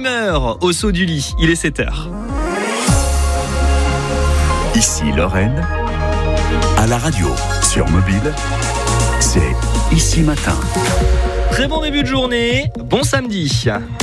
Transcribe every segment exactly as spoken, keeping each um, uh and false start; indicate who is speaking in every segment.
Speaker 1: humeur au saut du lit. Il est sept heures.
Speaker 2: Ici Lorraine, à la radio, sur mobile, c'est Ici Matin.
Speaker 1: Très bon début de journée, bon samedi.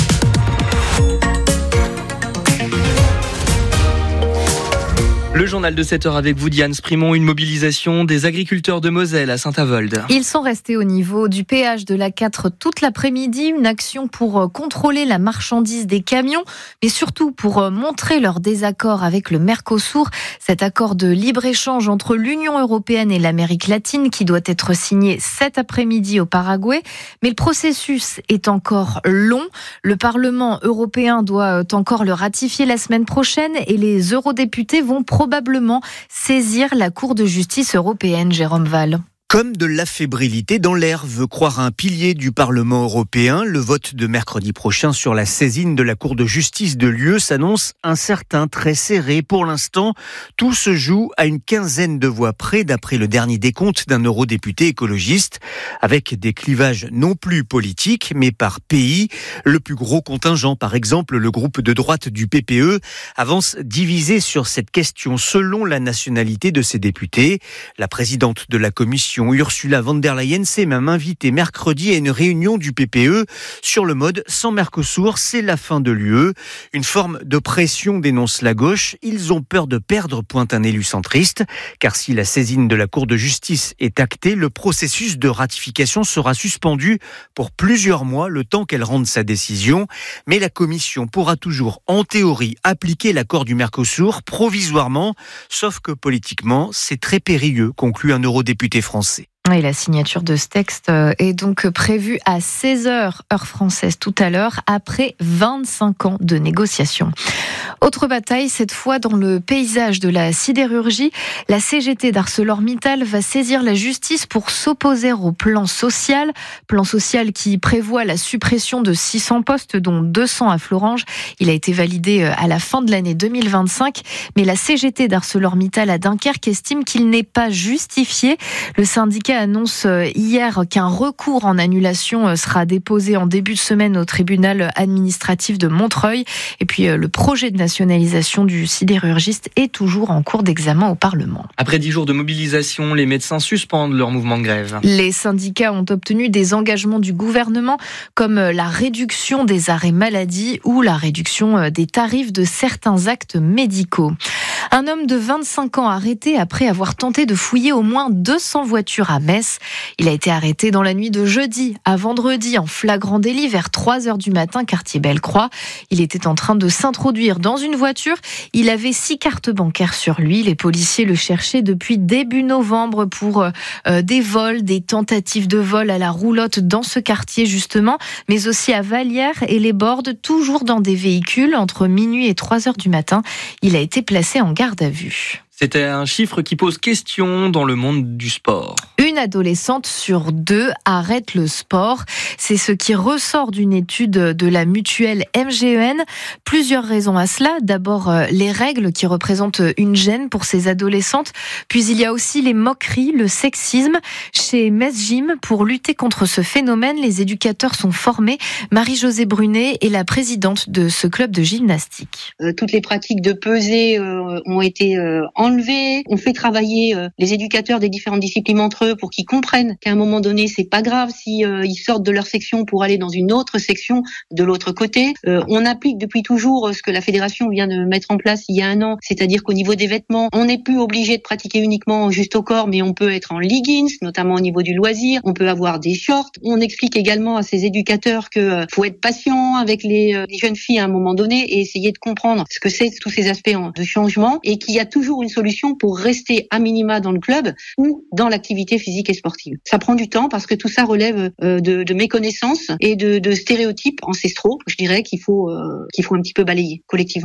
Speaker 1: Le journal de sept heures avec vous, Diane Sprimont. Une mobilisation des agriculteurs de Moselle à Saint-Avold.
Speaker 3: Ils sont restés au niveau du péage de l'A quatre toute l'après-midi. Une action pour contrôler la marchandise des camions, mais surtout pour montrer leur désaccord avec le Mercosur, cet accord de libre-échange entre l'Union européenne et l'Amérique latine qui doit être signé cet après-midi au Paraguay. Mais le processus est encore long. Le Parlement européen doit encore le ratifier la semaine prochaine et les eurodéputés vont probablement saisir la Cour de justice européenne, Jérôme Val.
Speaker 4: Comme de la fébrilité dans l'air, veut croire un pilier du Parlement européen. Le vote de mercredi prochain sur la saisine de la Cour de justice de l'U E s'annonce incertain, très serré. Pour l'instant, tout se joue à une quinzaine de voix près, d'après le dernier décompte d'un eurodéputé écologiste, avec des clivages non plus politiques, mais par pays. Le plus gros contingent, par exemple, le groupe de droite du P P E, avance divisé sur cette question selon la nationalité de ses députés. La présidente de la commission, Ursula von der Leyen, s'est même invitée mercredi à une réunion du P P E sur le mode « sans Mercosur, c'est la fin de l'U E ». Une forme de pression, dénonce la gauche. Ils ont peur de perdre, pointe un élu centriste, car si la saisine de la Cour de justice est actée, le processus de ratification sera suspendu pour plusieurs mois, le temps qu'elle rende sa décision. Mais la Commission pourra toujours, en théorie, appliquer l'accord du Mercosur provisoirement, sauf que politiquement, c'est très périlleux, conclut un eurodéputé français.
Speaker 3: Et la signature de ce texte est donc prévue à seize heures, heure française tout à l'heure, après vingt-cinq ans de négociations. Autre bataille, cette fois dans le paysage de la sidérurgie. La C G T d'ArcelorMittal va saisir la justice pour s'opposer au plan social. Plan social qui prévoit la suppression de six cents postes, dont deux cents à Florange. Il a été validé à la fin de l'année deux mille vingt-cinq. Mais la C G T d'ArcelorMittal à Dunkerque estime qu'il n'est pas justifié. Le syndicat annonce hier qu'un recours en annulation sera déposé en début de semaine au tribunal administratif de Montreuil. Et puis le projet de nationalisation du sidérurgiste est toujours en cours d'examen au Parlement.
Speaker 1: Après dix jours de mobilisation, les médecins suspendent leur mouvement de grève.
Speaker 3: Les syndicats ont obtenu des engagements du gouvernement comme la réduction des arrêts maladie ou la réduction des tarifs de certains actes médicaux. Un homme de vingt-cinq ans arrêté après avoir tenté de fouiller au moins deux cents voitures à Metz. Il a été arrêté dans la nuit de jeudi à vendredi en flagrant délit vers trois heures du matin, quartier Belle-Croix. Il était en train de s'introduire dans une voiture. Il avait six cartes bancaires sur lui. Les policiers le cherchaient depuis début novembre pour euh, des vols, des tentatives de vol à la roulotte dans ce quartier justement, mais aussi à Vallières et les Bordes, toujours dans des véhicules entre minuit et trois heures du matin. Il a été placé en garde à vue.
Speaker 1: C'était un chiffre qui pose question dans le monde du sport.
Speaker 3: Une adolescente sur deux arrête le sport. C'est ce qui ressort d'une étude de la mutuelle M G E N. Plusieurs raisons à cela. D'abord, les règles qui représentent une gêne pour ces adolescentes. Puis il y a aussi les moqueries, le sexisme. Chez Metz Gym, pour lutter contre ce phénomène, les éducateurs sont formés. Marie-Josée Brunet est la présidente de ce club de gymnastique.
Speaker 5: Euh, toutes les pratiques de pesée euh, ont été euh, enlevées. On fait travailler euh, les éducateurs des différentes disciplines entre eux pour qu'ils comprennent qu'à un moment donné, c'est pas grave si euh, ils sortent de leur section pour aller dans une autre section de l'autre côté. Euh, on applique depuis toujours ce que la fédération vient de mettre en place il y a un an, c'est-à-dire qu'au niveau des vêtements, on n'est plus obligé de pratiquer uniquement juste au corps, mais on peut être en leggings, notamment au niveau du loisir. On peut avoir des shorts. On explique également à ces éducateurs que euh, faut être patient avec les, euh, les jeunes filles à un moment donné et essayer de comprendre ce que c'est tous ces aspects de changement et qu'il y a toujours une solution pour rester à minima dans le club ou dans l'activité physique et sportive. Ça prend du temps parce que tout ça relève euh, de, de méconnaissances et de, de stéréotypes ancestraux, je dirais, qu'il faut, euh, qu'il faut un petit peu balayer collectivement.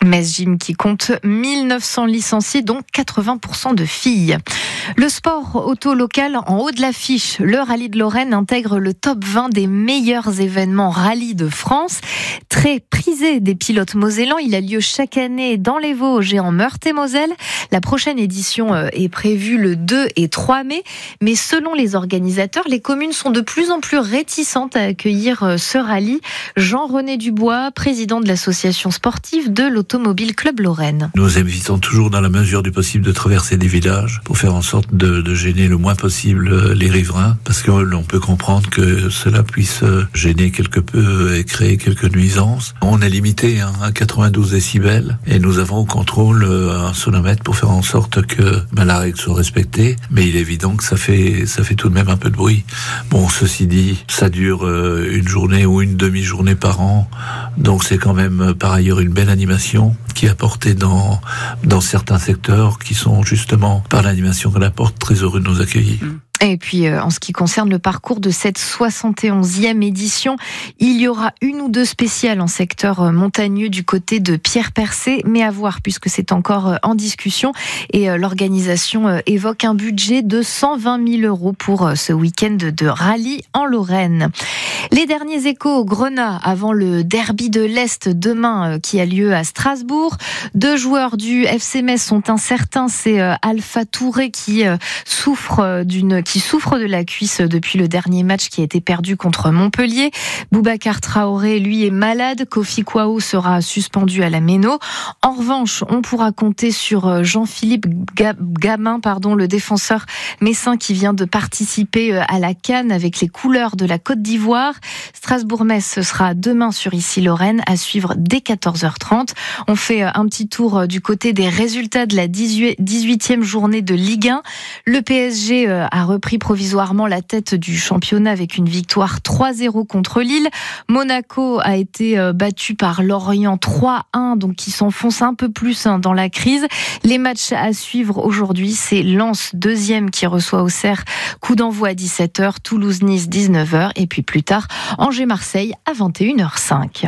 Speaker 3: Metz Gym qui compte mille neuf cents licenciés, dont quatre-vingts pour cent de filles. Le sport auto local en haut de l'affiche. Le Rallye de Lorraine intègre le top vingt des meilleurs événements rallye de France. Très prisé des pilotes mosellans, il a lieu chaque année dans les Vosges et en Meurthe-et-Moselle. La prochaine édition est prévue le deux et trois mai. Mais selon les organisateurs, les communes sont de plus en plus réticentes à accueillir ce rallye. Jean-René Dubois, président de l'association sportive de l'Automobile Club Lorraine.
Speaker 6: Nous évitons toujours dans la mesure du possible de traverser des villages pour faire en sorte de, de gêner le moins possible les riverains, parce que l'on peut comprendre que cela puisse gêner quelque peu et créer quelques nuisances. On est limité hein, à quatre-vingt-douze décibels et nous avons au contrôle un sonomètre pour faire en sorte que ben, la règle soit respectée, mais il est évident que ça fait, ça fait tout de même un peu de bruit. Bon, ceci dit, ça dure une journée ou une demi-journée par an, donc c'est quand même par ailleurs une belle animation qui est apportée dans, dans certains secteurs qui sont justement, par l'animation qu'elle apporte, très heureux de nous accueillir.
Speaker 3: Et puis, euh, en ce qui concerne le parcours de cette soixante et onzième édition, il y aura une ou deux spéciales en secteur montagneux du côté de Pierre-Percé, mais à voir puisque c'est encore en discussion. Et euh, l'organisation euh, évoque un budget de cent vingt mille euros pour euh, ce week-end de rallye en Lorraine. Les derniers échos au Grenat avant le derby de l'Est demain euh, qui a lieu à Strasbourg. Deux joueurs du F C Metz sont incertains. C'est euh, Alpha Touré qui euh, souffre euh, d'une qui souffre de la cuisse depuis le dernier match qui a été perdu contre Montpellier. Boubacar Traoré, lui, est malade. Kofi Kouao sera suspendu à la Méno. En revanche, on pourra compter sur Jean-Philippe Gamin, pardon, le défenseur messin qui vient de participer à la CAN avec les couleurs de la Côte d'Ivoire. Strasbourg-Metz, ce sera demain sur Issy-Lorraine, à suivre dès quatorze heures trente. On fait un petit tour du côté des résultats de la dix-huitième journée de Ligue un. Le P S G a repris provisoirement la tête du championnat avec une victoire trois zéro contre Lille. Monaco a été battu par Lorient trois un, donc qui s'enfonce un peu plus dans la crise. Les matchs à suivre aujourd'hui, c'est Lens deuxième qui reçoit Auxerre, coup d'envoi à dix-sept heures, Toulouse-Nice dix-neuf heures et puis plus tard Angers-Marseille à vingt et une heures cinq.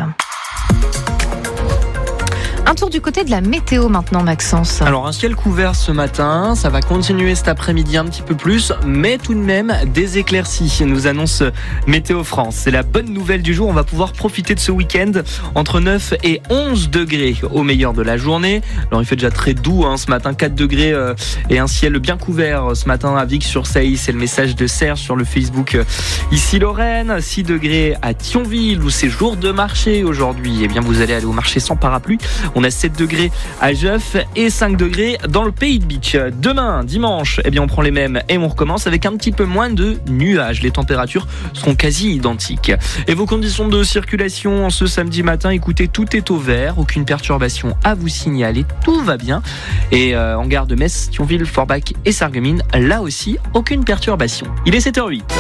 Speaker 3: Un tour du côté de la météo maintenant, Maxence.
Speaker 1: Alors un ciel couvert ce matin, ça va continuer cet après-midi un petit peu plus, mais tout de même des éclaircies, nous annonce Météo France. C'est la bonne nouvelle du jour, on va pouvoir profiter de ce week-end entre neuf et onze degrés au meilleur de la journée. Alors il fait déjà très doux hein, ce matin, quatre degrés euh, et un ciel bien couvert ce matin à Vic-sur-Seille. C'est le message de Serge sur le Facebook euh, Issy-Lorraine. six degrés à Thionville où c'est jour de marché aujourd'hui. Eh bien vous allez aller au marché sans parapluie. On a sept degrés à Jeuf et cinq degrés dans le Pays de Bitche. Demain, dimanche, eh bien on prend les mêmes et on recommence avec un petit peu moins de nuages. Les températures seront quasi identiques. Et vos conditions de circulation ce samedi matin, écoutez, tout est au vert, aucune perturbation à vous signaler, tout va bien. Et euh, en gare de Metz, Thionville, Forbach et Sarreguemines, là aussi, aucune perturbation. Il est sept heures huit.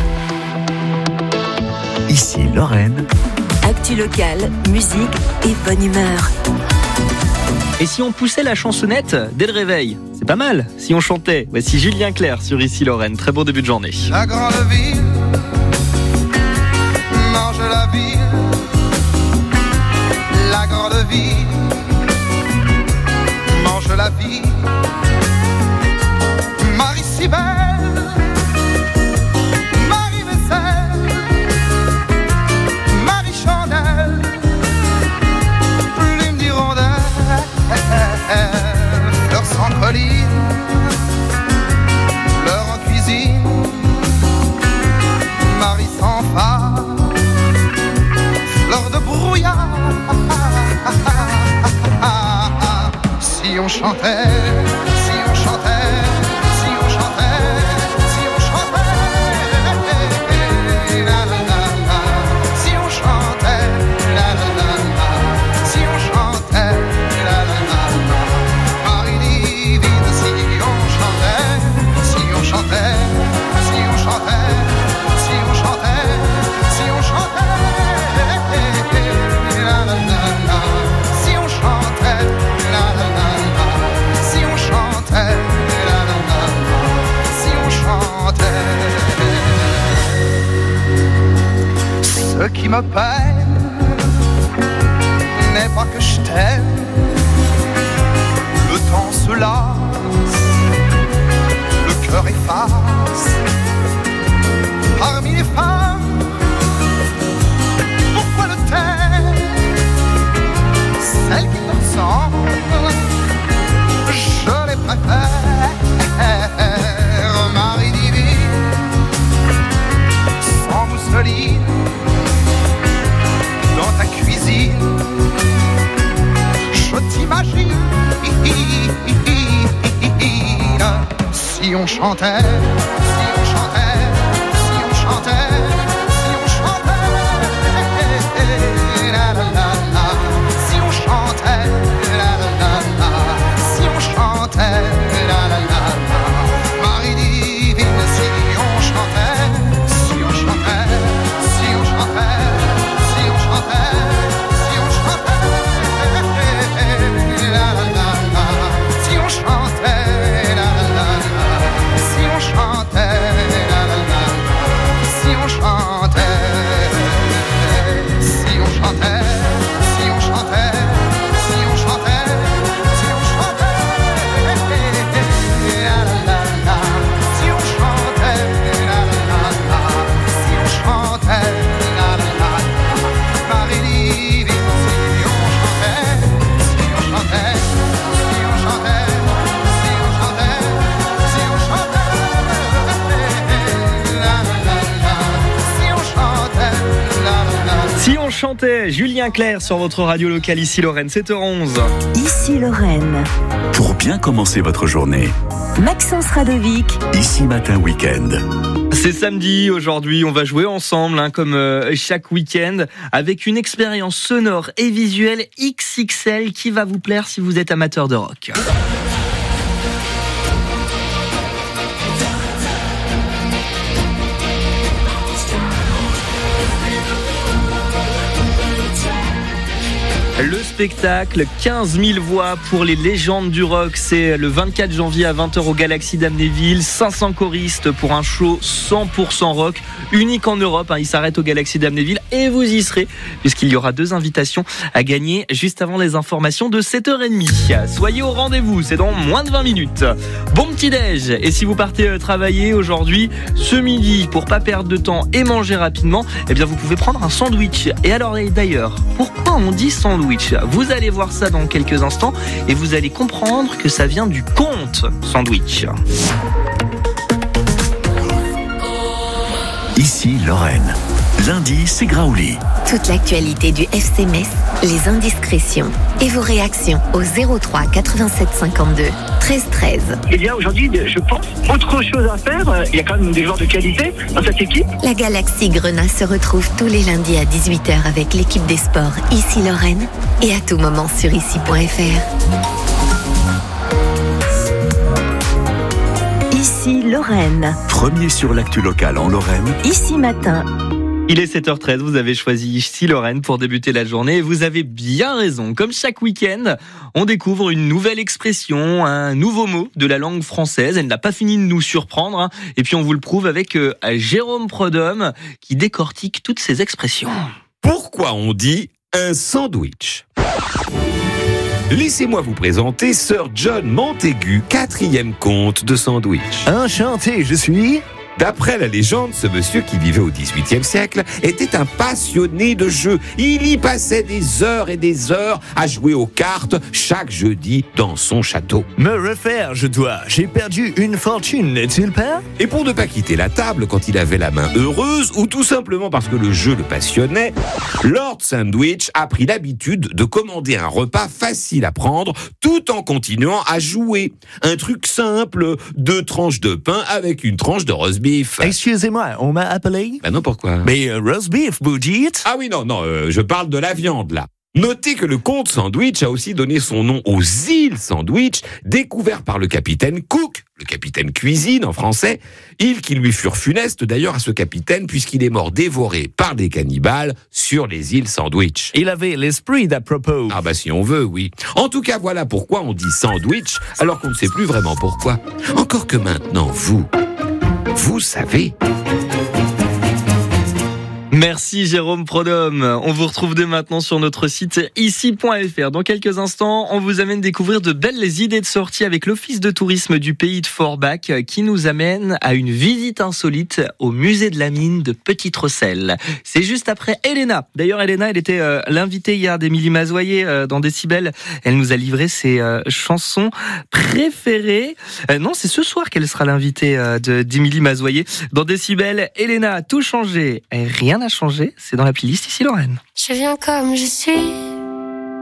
Speaker 2: Ici Lorraine.
Speaker 7: Actu locale, musique et bonne humeur.
Speaker 1: Et si on poussait la chansonnette dès le réveil, c'est pas mal. Si on chantait, voici Julien Clerc sur Issy-Lorraine. Très beau début de journée.
Speaker 8: La grande ville mange la ville. La grande ville mange la vie. Marie si belle. Fleurs en cuisine, Marie sans phare, fleurs de brouillard. Si on chantait, si on chantait, si on chantait, si on chantait, la la la la, si on chantait, la la la la, si on chantait, la la la la. Marie divine, si on chantait, si on chantait, si on chantait, si on chantait, si on chantait, la la la la, si on chantait, la la la la, si on chantait, la la la la, si on chantait. Ce qui me peine n'est pas que je t'aime, on chantait, si on chantait, si on chantait, si on chantait, la la la la, si on chantait, la la la la, si on chantait, la la la la, Marie divine, si on chantait, si on chantait, si on chantait, si on chantait, si on chantait, la la la la, si on chantait.
Speaker 1: Chantait Julien Clerc sur votre radio locale ici Lorraine, sept heures onze.
Speaker 7: Ici Lorraine.
Speaker 2: Pour bien commencer votre journée,
Speaker 7: Maxence Radovic.
Speaker 2: Ici Matin Week-end.
Speaker 1: C'est samedi, aujourd'hui on va jouer ensemble hein, comme euh, chaque week-end avec une expérience sonore et visuelle X X L qui va vous plaire si vous êtes amateur de rock. Le spectacle, quinze mille voix pour les légendes du rock, c'est le vingt-quatre janvier à vingt heures au Galaxy d'Amnéville, cinq cents choristes pour un show cent pour cent rock, unique en Europe, hein, il s'arrête au Galaxy d'Amnéville et vous y serez, puisqu'il y aura deux invitations à gagner juste avant les informations de sept heures trente. Soyez au rendez-vous, c'est dans moins de vingt minutes. Bon petit-déj, et si vous partez travailler aujourd'hui, ce midi, pour pas perdre de temps et manger rapidement, eh bien vous pouvez prendre un sandwich. Et alors d'ailleurs, pourquoi on dit sandwich ? Vous allez voir ça dans quelques instants et vous allez comprendre que ça vient du conte sandwich.
Speaker 2: Ici Lorraine. Lundi, c'est Graouli.
Speaker 7: Toute l'actualité du F C Metz, les indiscrétions et vos réactions au zéro trois quatre-vingt-sept cinquante-deux treize treize.
Speaker 9: Eh bien aujourd'hui, je pense, autre chose à faire. Il y a quand même des joueurs de qualité dans cette équipe.
Speaker 7: La Galaxie Grenat se retrouve tous les lundis à dix-huit heures avec l'équipe des sports Ici Lorraine et à tout moment sur ici point f r. Ici Lorraine.
Speaker 2: Premier sur l'actu locale en Lorraine.
Speaker 7: Ici Matin.
Speaker 1: Il est sept heures treize, vous avez choisi Ici Lorraine pour débuter la journée et vous avez bien raison. Comme chaque week-end, on découvre une nouvelle expression, un nouveau mot de la langue française. Elle n'a pas fini de nous surprendre. Hein. Et puis on vous le prouve avec euh, Jérôme Prodhomme qui décortique toutes ces expressions.
Speaker 10: Pourquoi on dit un sandwich ? Laissez-moi vous présenter Sir John Montaigu, quatrième comte de Sandwich.
Speaker 11: Enchanté, je suis...
Speaker 10: D'après la légende, ce monsieur qui vivait au dix-huitième siècle était un passionné de jeux. Il y passait des heures et des heures à jouer aux cartes chaque jeudi dans son château.
Speaker 11: Me refaire, je dois. J'ai perdu une fortune, n'est-il pas ?
Speaker 10: Et pour ne pas quitter la table quand il avait la main heureuse, ou tout simplement parce que le jeu le passionnait, Lord Sandwich a pris l'habitude de commander un repas facile à prendre tout en continuant à jouer. Un truc simple, deux tranches de pain avec une tranche de roast beef.
Speaker 11: Excusez-moi, on m'a appelé ?
Speaker 10: Ben non, pourquoi ?
Speaker 11: Mais euh, roast beef, vous dites ?
Speaker 10: Ah oui, non, non, euh, je parle de la viande, là. Notez que le comte Sandwich a aussi donné son nom aux îles Sandwich, découvertes par le capitaine Cook, le capitaine cuisine en français, îles qui lui furent funestes d'ailleurs à ce capitaine puisqu'il est mort dévoré par des cannibales sur les îles Sandwich.
Speaker 11: Il avait l'esprit d'à propos.
Speaker 10: Ah bah si on veut, oui. En tout cas, voilà pourquoi on dit sandwich alors qu'on ne sait plus vraiment pourquoi. Encore que maintenant, vous... Vous savez.
Speaker 1: Merci Jérôme Prodhomme. On vous retrouve dès maintenant sur notre site ici point f r. Dans quelques instants, on vous amène découvrir de belles idées de sortie avec l'Office de tourisme du pays de Forbach qui nous amène à une visite insolite au musée de la mine de Petite-Rosselle. C'est juste après Elena. D'ailleurs, Elena, elle était euh, l'invitée hier d'Émilie Mazoyer euh, dans Décibel. Elle nous a livré ses euh, chansons préférées. Euh, non, c'est ce soir qu'elle sera l'invitée euh, de, d'Émilie Mazoyer. Dans Décibel, Elena a tout changé. Et rien n'a changé, c'est dans la playlist ici Lorraine.
Speaker 12: Je viens comme je suis,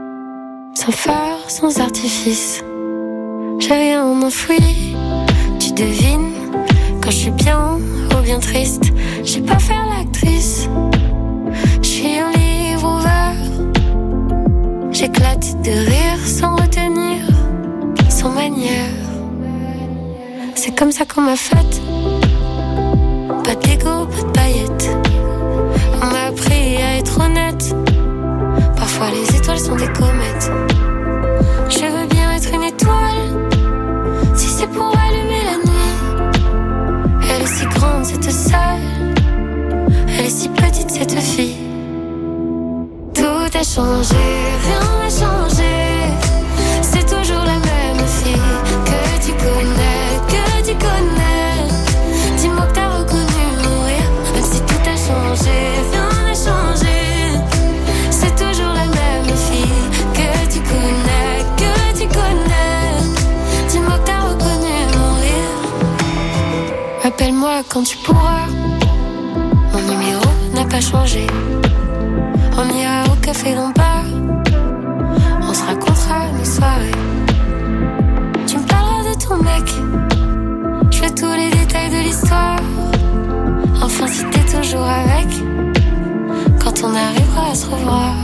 Speaker 12: sans phare, sans artifice. J'ai rien enfoui, tu devines quand je suis bien ou bien triste. Je sais pas faire l'actrice. Je suis un livre ouvert. J'éclate de rire sans retenir, sans manière. C'est comme ça qu'on m'a faite. Pas d'ego, pas de paillettes. On m'a appris à être honnête. Parfois les étoiles sont des comètes. Je veux bien être une étoile, si c'est pour allumer la nuit. Elle est si grande cette salle, elle est si petite cette fille. Tout a changé, rien n'a changé. C'est toujours la même fille que tu connais, que tu connais. Dis-moi que t'as reconnu mourir, même si tout a changé, rien n'a changé. C'est toujours la même fille que tu connais, que tu connais. Dis-moi que t'as reconnu mourir. Appelle-moi quand tu pourras. Mon numéro n'a pas changé. On ira au café d'en bas. On se racontera nos soirées. Tu me parleras de ton mec. Je veux tous les détails de l'histoire. Enfin si t'es toujours avec, quand on arrivera à se revoir.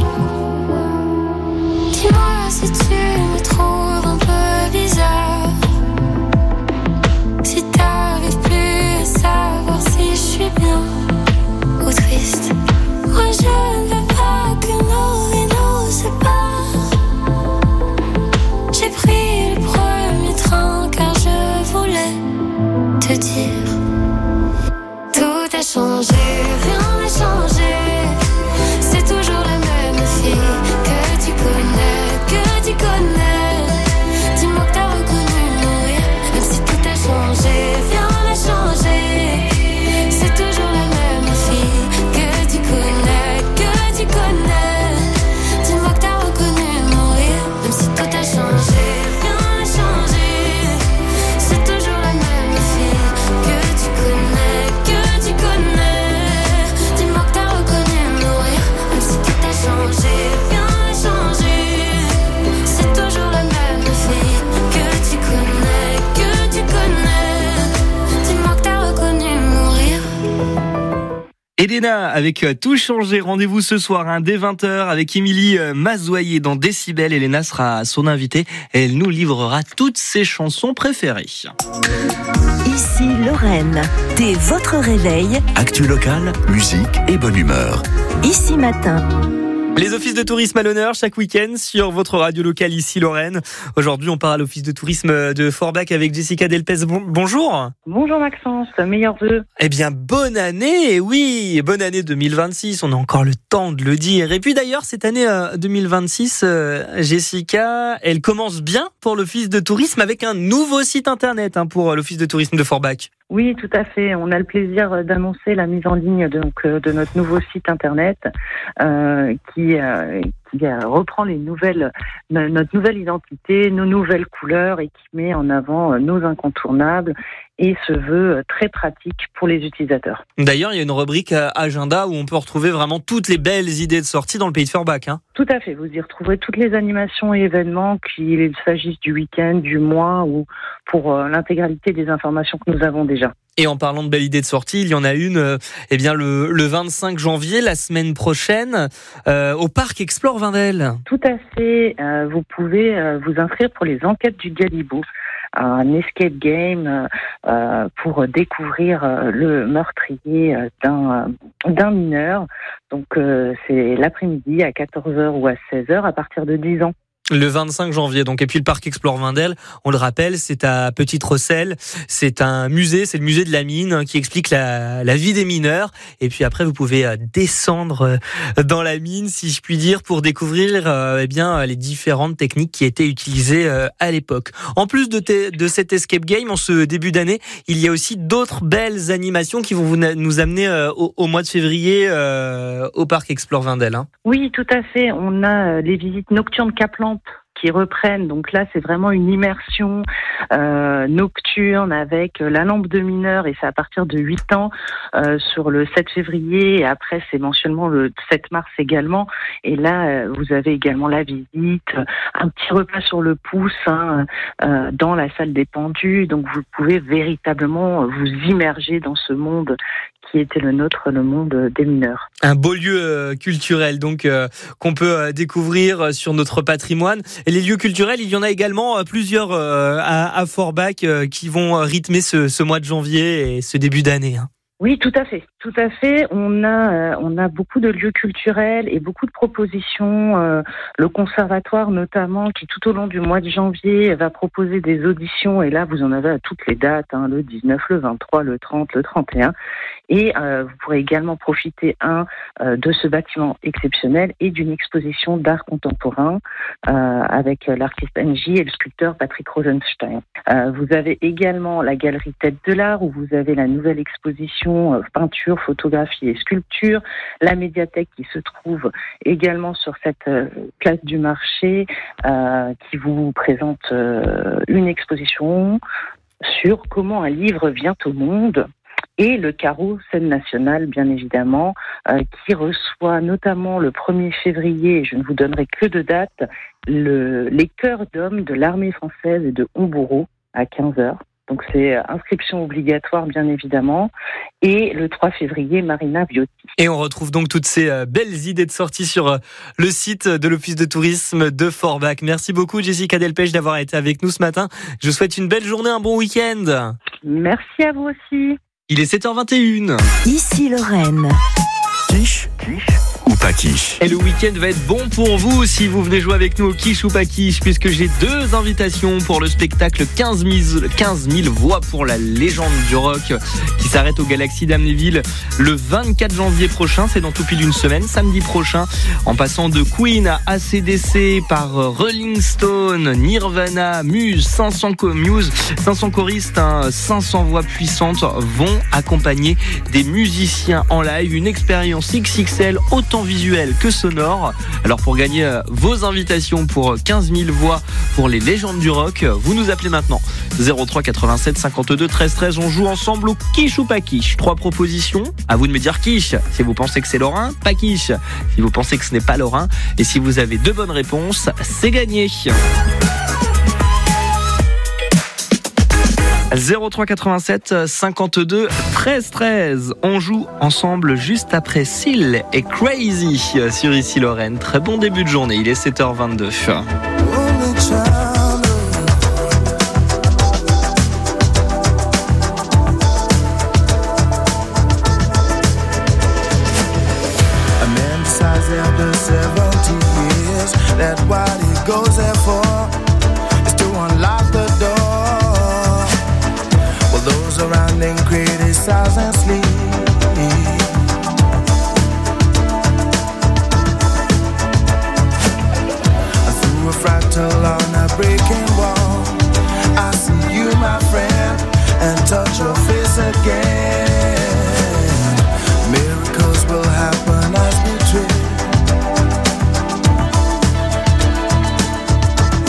Speaker 12: Dis-moi si tu me trouves un peu bizarre. Si t'arrives plus à savoir si je suis bien ou triste. Moi je ne veux pas que nos vies nous séparent. J'ai pris le premier train car je voulais te dire. Tout a changé, rien n'a changé. C'est toujours la même fille que tu connais, que tu connais. Dis-moi que t'as reconnu mourir, même si tout a changé, rien n'a changé. C'est toujours la même fille que tu connais, que tu connais. Dis-moi que t'as reconnu mourir, même si tout a changé, rien n'a changé. C'est toujours la même fille que tu connais, que tu connais. Dis-moi que t'as reconnu mourir, même si tout a changé, rien n'a changé. C'est toujours la même fille que tu connais, que tu connais. Dis-moi que t'as reconnu mourir.
Speaker 1: Elena avec euh, Tout changer. Rendez-vous ce soir hein, dès vingt heures avec Émilie euh, Mazoyer dans Décibel. Elena sera son invitée et elle nous livrera toutes ses chansons préférées.
Speaker 13: Ici Lorraine, dès votre réveil.
Speaker 2: Actu locale, musique et bonne humeur.
Speaker 13: Ici Matin.
Speaker 1: Les offices de tourisme à l'honneur chaque week-end sur votre radio locale ici Lorraine. Aujourd'hui, on part à l'office de tourisme de Forbach avec Jessica Delpez. Bon, bonjour.
Speaker 14: Bonjour Maxence, meilleurs vœux.
Speaker 1: Eh bien, bonne année, oui, bonne année deux mille vingt-six. On a encore le temps de le dire. Et puis d'ailleurs, cette année euh, deux mille vingt-six, euh, Jessica, elle commence bien pour l'office de tourisme avec un nouveau site internet hein, pour l'office de tourisme de Forbach.
Speaker 14: Oui, tout à fait. On a le plaisir d'annoncer la mise en ligne de, donc, de notre nouveau site internet euh, qui, euh, qui reprend les nouvelles, notre nouvelle identité, nos nouvelles couleurs et qui met en avant nos incontournables et se veut très pratique pour les utilisateurs.
Speaker 1: D'ailleurs, il y a une rubrique agenda où on peut retrouver vraiment toutes les belles idées de sortie dans le pays de Forbach. Hein.
Speaker 14: Tout à fait. Vous y retrouverez toutes les animations et événements, qu'il s'agisse du week-end, du mois ou pour l'intégralité des informations que nous avons déjà.
Speaker 1: Et en parlant de belles idées de sortie, il y en a une euh, eh bien le, le vingt-cinq janvier, la semaine prochaine, euh, au parc Explore Vindel.
Speaker 14: Tout à fait. Euh, vous pouvez euh, vous inscrire pour les enquêtes du Galibot, un escape game euh, pour découvrir euh, le meurtrier euh, d'un, euh, d'un mineur. Donc euh, c'est l'après-midi à quatorze heures ou à seize heures à partir de dix ans.
Speaker 1: Le vingt-cinq janvier, donc. Et puis le parc Explore Vindel, on le rappelle, c'est à Petite-Rosselle. C'est un musée, c'est le musée de la mine qui explique la, la vie des mineurs. Et puis après, vous pouvez descendre dans la mine, si je puis dire, pour découvrir euh, eh bien les différentes techniques qui étaient utilisées euh, à l'époque. En plus de, te, de cet escape game, en ce début d'année, il y a aussi d'autres belles animations qui vont vous, nous amener euh, au, au mois de février euh, au parc Explore Vindel. Hein.
Speaker 14: Oui, tout à fait. On a les visites nocturnes Caplan qui reprennent. Donc là, c'est vraiment une immersion euh, nocturne avec la lampe de mineur, et c'est à partir de huit ans euh, sur le sept février, et après c'est mensuellement le sept mars également. Et là, euh, vous avez également la visite, un petit repas sur le pouce hein, euh, dans la salle des pendus. Donc vous pouvez véritablement vous immerger dans ce monde qui était le nôtre, le monde des mineurs.
Speaker 1: Un beau lieu euh, culturel donc euh, qu'on peut euh, découvrir sur notre patrimoine. Et les lieux culturels, il y en a également euh, plusieurs euh, à, à Forbach euh, qui vont rythmer ce, ce mois de janvier et ce début d'année. Hein.
Speaker 14: Oui, tout à fait, tout à fait. On a, euh, on a beaucoup de lieux culturels et beaucoup de propositions. Euh, le conservatoire, notamment, qui tout au long du mois de janvier va proposer des auditions. Et là, vous en avez à toutes les dates, hein, le dix-neuf, le vingt-trois, le trente, le trente et un. Et euh, vous pourrez également profiter un euh, de ce bâtiment exceptionnel et d'une exposition d'art contemporain euh, avec l'artiste Angie et le sculpteur Patrick Rosenstein. Euh, vous avez également la galerie Tête de l'Art où vous avez la nouvelle exposition euh, peinture, photographie et sculpture, la médiathèque qui se trouve également sur cette euh, place du marché euh, qui vous présente euh, une exposition sur comment un livre vient au monde. Et le carreau Scène Nationale, bien évidemment, euh, qui reçoit notamment le premier février, et je ne vous donnerai que de dates, le, les chœurs d'hommes de l'armée française et de Homboro à quinze heures. Donc c'est inscription obligatoire, bien évidemment. Et le trois février, Marina Viotti.
Speaker 1: Et on retrouve donc toutes ces euh, belles idées de sortie sur euh, le site de l'Office de tourisme de Forbach. Merci beaucoup Jessica Delpech d'avoir été avec nous ce matin. Je vous souhaite une belle journée, un bon week-end.
Speaker 14: Merci à vous aussi.
Speaker 1: Il est sept heures vingt et une.
Speaker 13: Ici Lorraine.
Speaker 2: Quiche, quiche ou pas quiche.
Speaker 1: Et le week-end va être bon pour vous si vous venez jouer avec nous au quiche ou pas quiche, puisque j'ai deux invitations pour le spectacle quinze mille voix pour la légende du rock qui s'arrête au Galaxy d'Amnéville le vingt-quatre janvier prochain. C'est dans tout pile une semaine, samedi prochain, en passant de Queen à A C D C par Rolling Stone, Nirvana, Muse, cinq cents, Muse, cinq cents choristes, hein, cinq cents voix puissantes vont accompagner des musiciens en live, une expérience X X L autant visuelle que sonore. Alors pour gagner euh, vos invitations pour quinze mille voix pour les légendes du rock, vous nous appelez maintenant zéro trois quatre-vingt-sept cinquante-deux treize treize. On joue ensemble au quiche ou pas quiche. Trois propositions, à vous de me dire quiche si vous pensez que c'est lorrain, pas quiche si vous pensez que ce n'est pas lorrain, et si vous avez deux bonnes réponses, c'est gagné. zéro trois quatre-vingt-sept cinquante-deux treize treize. On joue ensemble juste après Seal et Crazy sur Ici Lorraine. Très bon début de journée, il est sept heures vingt-deux.
Speaker 15: Surrounding criticize and sleep. Through a fractal on a breaking wall, I see you, my friend, and touch your face again. Miracles will happen as we dream.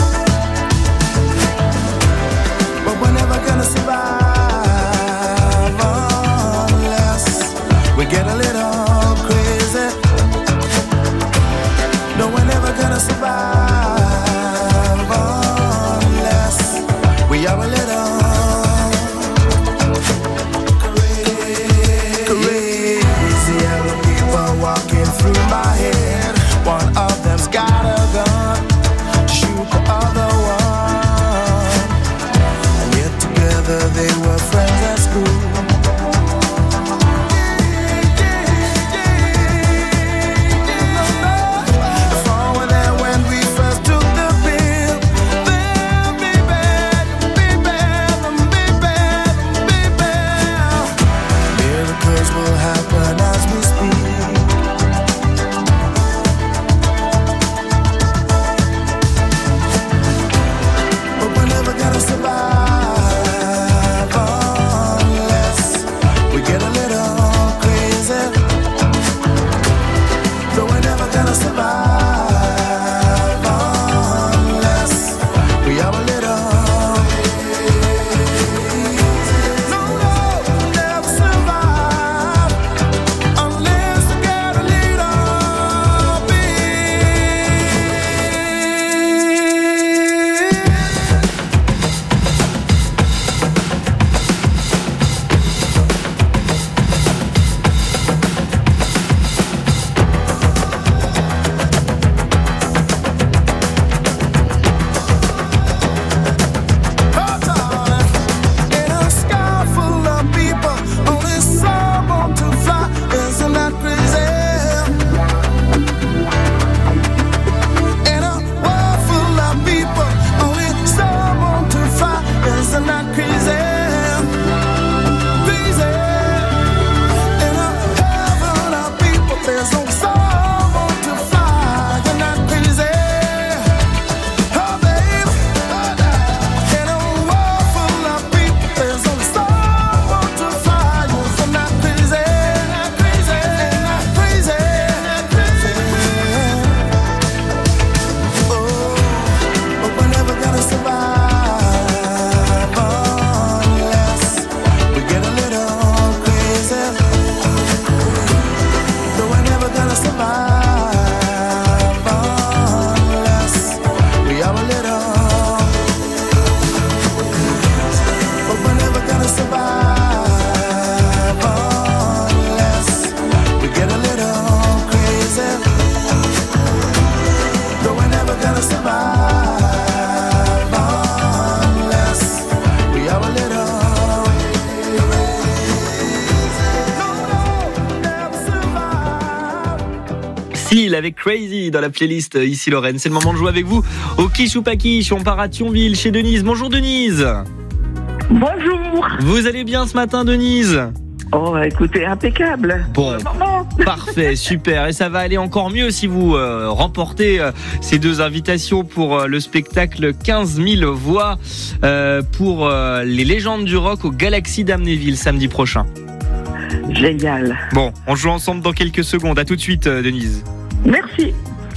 Speaker 1: avec Crazy dans la playlist Ici Lorraine. C'est le moment de jouer avec vous au Quiche ou pas Quiche. On part à Thionville chez Denise. Bonjour Denise.
Speaker 16: Bonjour.
Speaker 1: Vous allez bien ce matin Denise ?
Speaker 16: Oh, écoutez, impeccable.
Speaker 1: Bon, parfait, super. Et ça va aller encore mieux si vous euh, remportez euh, ces deux invitations pour euh, le spectacle quinze mille voix euh, pour euh, les légendes du rock au Galaxy d'Amnéville samedi prochain.
Speaker 16: Génial.
Speaker 1: Bon, on joue ensemble dans quelques secondes. À tout de suite, euh, Denise.
Speaker 16: Merci.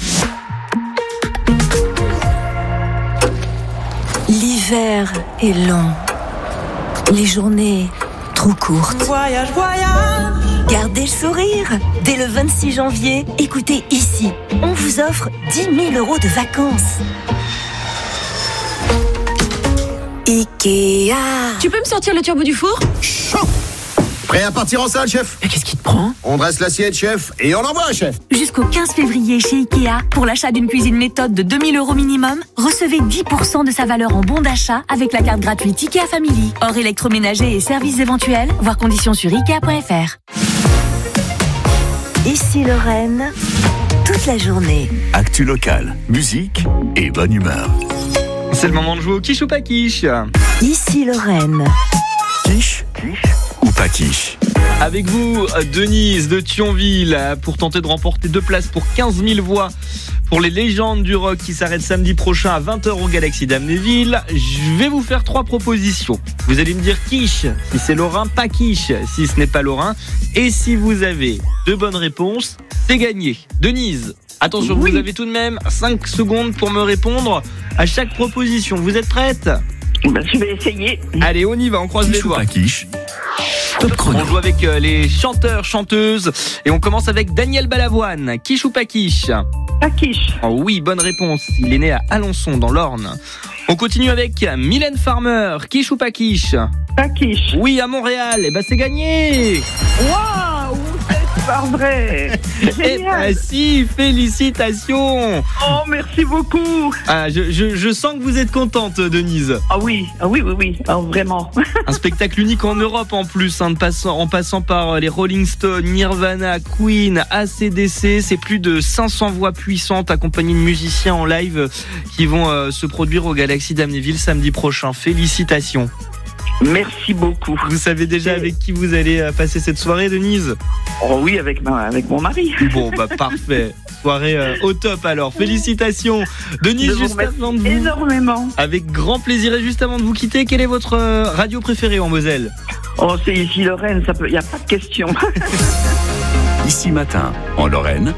Speaker 13: L'hiver est long. Les journées trop courte.
Speaker 12: Voyage, voyage.
Speaker 13: Gardez le sourire. Dès le vingt-six janvier, écoutez ici. On vous offre dix mille euros de vacances. Ikea.
Speaker 17: Tu peux me sortir le turbo du four ?
Speaker 18: Chaud. Prêt à partir en salle, chef ?
Speaker 17: Mais qu'est-ce qui te prend ?
Speaker 18: On dresse l'assiette, chef, et on envoie, chef.
Speaker 17: Jusqu'au quinze février chez Ikea, pour l'achat d'une cuisine méthode de deux mille euros minimum, recevez dix pour cent de sa valeur en bon d'achat avec la carte gratuite Ikea Family. Hors électroménager et services éventuels, voir conditions sur ikea point f r.
Speaker 13: Ici Lorraine, toute la journée.
Speaker 2: Actu locale, musique et bonne humeur.
Speaker 1: C'est le moment de jouer au Quiche ou pas Quiche.
Speaker 13: Ici Lorraine.
Speaker 2: Quiche ou pas Quiche.
Speaker 1: Avec vous, Denise de Thionville, pour tenter de remporter deux places pour quinze mille voix pour les légendes du rock qui s'arrêtent samedi prochain à vingt heures au Galaxy d'Amnéville. Je vais vous faire trois propositions. Vous allez me dire quiche si c'est lorrain, pas quiche si ce n'est pas lorrain. Et si vous avez deux bonnes réponses, c'est gagné. Denise, attention, oui. Vous avez tout de même cinq secondes pour me répondre à chaque proposition. Vous êtes prête ?
Speaker 16: Ben, je vais essayer.
Speaker 1: Allez, on y va, on croise
Speaker 2: quiche
Speaker 1: les doigts.
Speaker 2: Pas quiche.
Speaker 1: On joue avec les chanteurs, chanteuses. Et on commence avec Daniel Balavoine. Quiche ou pas quiche ?
Speaker 16: Pas quiche.
Speaker 1: Oh oui, bonne réponse. Il est né à Alençon, dans l'Orne. On continue avec Mylène Farmer. Quiche ou pas quiche ?
Speaker 16: Pas quiche.
Speaker 1: Oui, à Montréal. Et bah c'est gagné.
Speaker 16: Waouh, c'est pas vrai.
Speaker 1: Eh bah si, félicitations.
Speaker 16: Oh, merci beaucoup.
Speaker 1: Ah, je, je, je sens que vous êtes contente, Denise.
Speaker 16: Ah oui, ah oui, oui, oui, oh, vraiment.
Speaker 1: Un spectacle unique en Europe en plus, hein, de passant, en passant par les Rolling Stones, Nirvana, Queen, A C D C. C'est plus de cinq cents voix puissantes accompagnées de musiciens en live qui vont euh, se produire au Galaxy d'Amnéville samedi prochain. Félicitations.
Speaker 16: Merci beaucoup.
Speaker 1: Vous savez déjà avec qui vous allez passer cette soirée, Denise ?
Speaker 16: Oh oui, avec, ma, avec mon mari.
Speaker 1: Bon, bah parfait. Soirée euh, au top alors. Félicitations. Denise, juste avant de vous...
Speaker 16: énormément.
Speaker 1: Avec grand plaisir. Et juste avant de vous quitter, quelle est votre euh, radio préférée en Moselle ?
Speaker 16: Oh, c'est Ici Lorraine, il n'y a pas de question.
Speaker 2: Ici Matin, en Lorraine,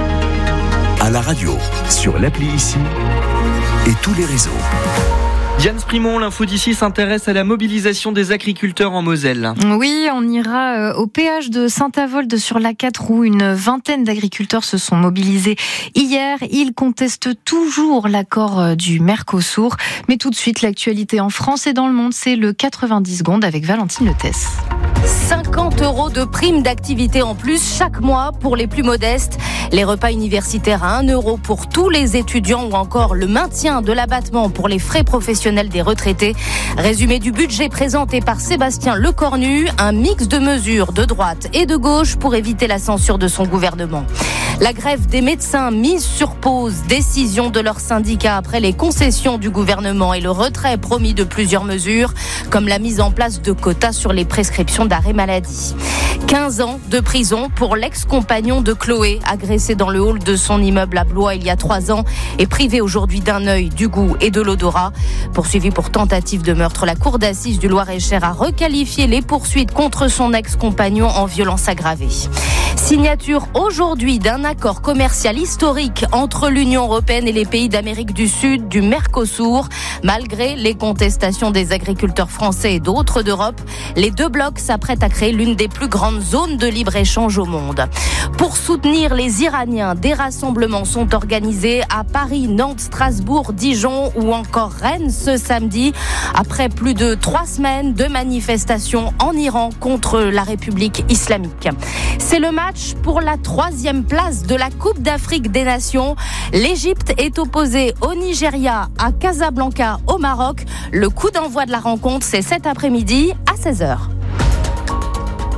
Speaker 2: à la radio, sur l'appli Ici et tous les réseaux.
Speaker 1: Diane Sprimon, l'info d'ici s'intéresse à la mobilisation des agriculteurs en Moselle.
Speaker 3: Oui, on ira au péage de Saint-Avold sur l'A quatre où une vingtaine d'agriculteurs se sont mobilisés hier. Ils contestent toujours l'accord du Mercosur. Mais tout de suite, l'actualité en France et dans le monde, c'est le quatre-vingt-dix secondes avec Valentine Letès.
Speaker 19: cinquante euros de prime d'activité en plus chaque mois pour les plus modestes. Les repas universitaires à un euro pour tous les étudiants ou encore le maintien de l'abattement pour les frais professionnels des retraités. Résumé du budget présenté par Sébastien Lecornu, un mix de mesures de droite et de gauche pour éviter la censure de son gouvernement. La grève des médecins mise sur pause, décision de leur syndicat après les concessions du gouvernement et le retrait promis de plusieurs mesures, comme la mise en place de quotas sur les prescriptions d'arrêt maladie. quinze ans de prison pour l'ex-compagnon de Chloé, agressé dans le hall de son immeuble à Blois il y a trois ans et privé aujourd'hui d'un œil, du goût et de l'odorat. Poursuivi pour tentative de meurtre, la cour d'assises du Loir-et-Cher a requalifié les poursuites contre son ex-compagnon en violence aggravée. Signature aujourd'hui d'un accord commercial historique entre l'Union européenne et les pays d'Amérique du Sud, du Mercosur. Malgré les contestations des agriculteurs français et d'autres d'Europe, les deux blocs s'apprêtent à créer l'une des plus grandes zones de libre-échange au monde. Pour soutenir les Iraniens, des rassemblements sont organisés à Paris, Nantes, Strasbourg, Dijon ou encore Rennes ce samedi, après plus de trois semaines de manifestations en Iran contre la République islamique. C'est le match pour la troisième place de la Coupe d'Afrique des Nations. L'Égypte est opposée au Nigeria à Casablanca au Maroc. Le coup d'envoi de la rencontre, c'est cet après-midi à seize heures.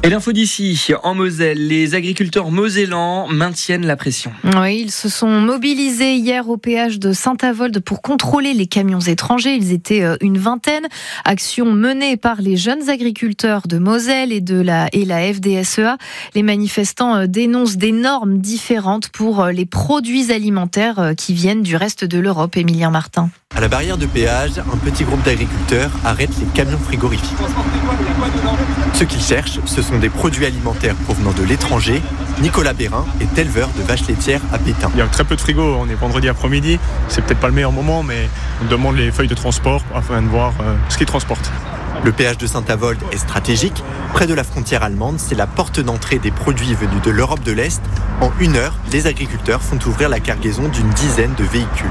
Speaker 1: Et l'info d'ici, en Moselle, les agriculteurs mosellans maintiennent la pression.
Speaker 3: Oui, ils se sont mobilisés hier au péage de Saint-Avold pour contrôler les camions étrangers. Ils étaient une vingtaine. Action menée par les jeunes agriculteurs de Moselle et de la, et la F D S E A. Les manifestants dénoncent des normes différentes pour les produits alimentaires qui viennent du reste de l'Europe. Émilien Martin.
Speaker 20: À la barrière de péage, un petit groupe d'agriculteurs arrête les camions frigorifiques. Ce qu'ils cherchent, ce sont des produits alimentaires provenant de l'étranger. Nicolas Bérin est éleveur de vaches laitières à Pétain.
Speaker 21: Il y a très peu de frigo, on est vendredi après-midi, c'est peut-être pas le meilleur moment, mais on demande les feuilles de transport afin de voir euh, ce qu'ils transportent.
Speaker 20: Le péage de Saint-Avold est stratégique. Près de la frontière allemande, c'est la porte d'entrée des produits venus de l'Europe de l'Est. En une heure, les agriculteurs font ouvrir la cargaison d'une dizaine de véhicules.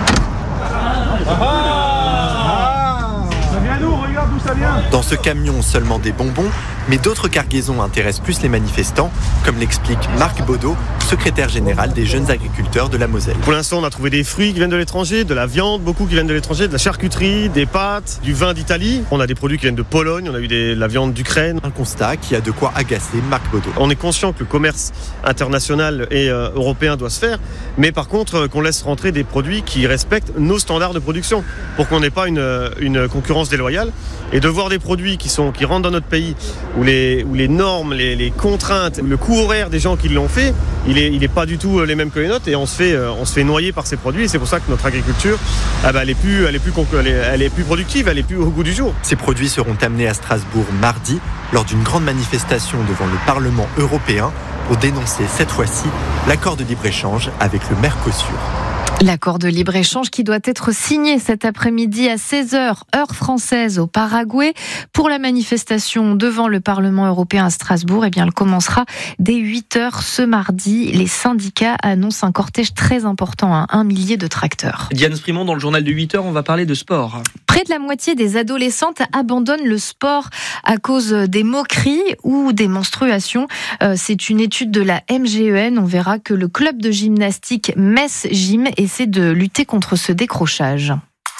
Speaker 20: Dans ce camion, seulement des bonbons, mais d'autres cargaisons intéressent plus les manifestants, comme l'explique Marc Baudot, secrétaire général des jeunes agriculteurs de la Moselle.
Speaker 22: Pour l'instant, on a trouvé des fruits qui viennent de l'étranger, de la viande, beaucoup qui viennent de l'étranger, de la charcuterie, des pâtes, du vin d'Italie. On a des produits qui viennent de Pologne, on a eu des, de la viande d'Ukraine.
Speaker 20: Un constat qui a de quoi agacer Marc Baudot.
Speaker 22: On est conscient que le commerce international et euh, européen doit se faire, mais par contre, euh, qu'on laisse rentrer des produits qui respectent nos standards de production, pour qu'on n'ait pas une, une concurrence déloyale. Et de voir des produits qui, sont, qui rentrent dans notre pays, où les, où les normes, les, les contraintes, le coût horaire des gens qui l'ont fait, il n'est il est pas du tout les mêmes que les nôtres, et on se fait, on se fait noyer par ces produits. Et c'est pour ça que notre agriculture, ah bah, elle, est plus, elle, est plus, elle, est, elle est plus productive, elle est plus au goût du jour.
Speaker 20: Ces produits seront amenés à Strasbourg mardi, lors d'une grande manifestation devant le Parlement européen, pour dénoncer cette fois-ci l'accord de libre-échange avec le Mercosur.
Speaker 3: L'accord de libre-échange qui doit être signé cet après-midi à seize heures, heure française au Paraguay. Pour la manifestation devant le Parlement européen à Strasbourg, eh bien, elle commencera dès huit heures ce mardi. Les syndicats annoncent un cortège très important, hein, un millier de tracteurs.
Speaker 1: Diane Sprimont, dans le journal de huit heures, on va parler de sport.
Speaker 3: Près de la moitié des adolescentes abandonnent le sport à cause des moqueries ou des menstruations. Euh, c'est une étude de la M G E N. On verra que le club de gymnastique Metz Gym essaie de lutter contre ce décrochage.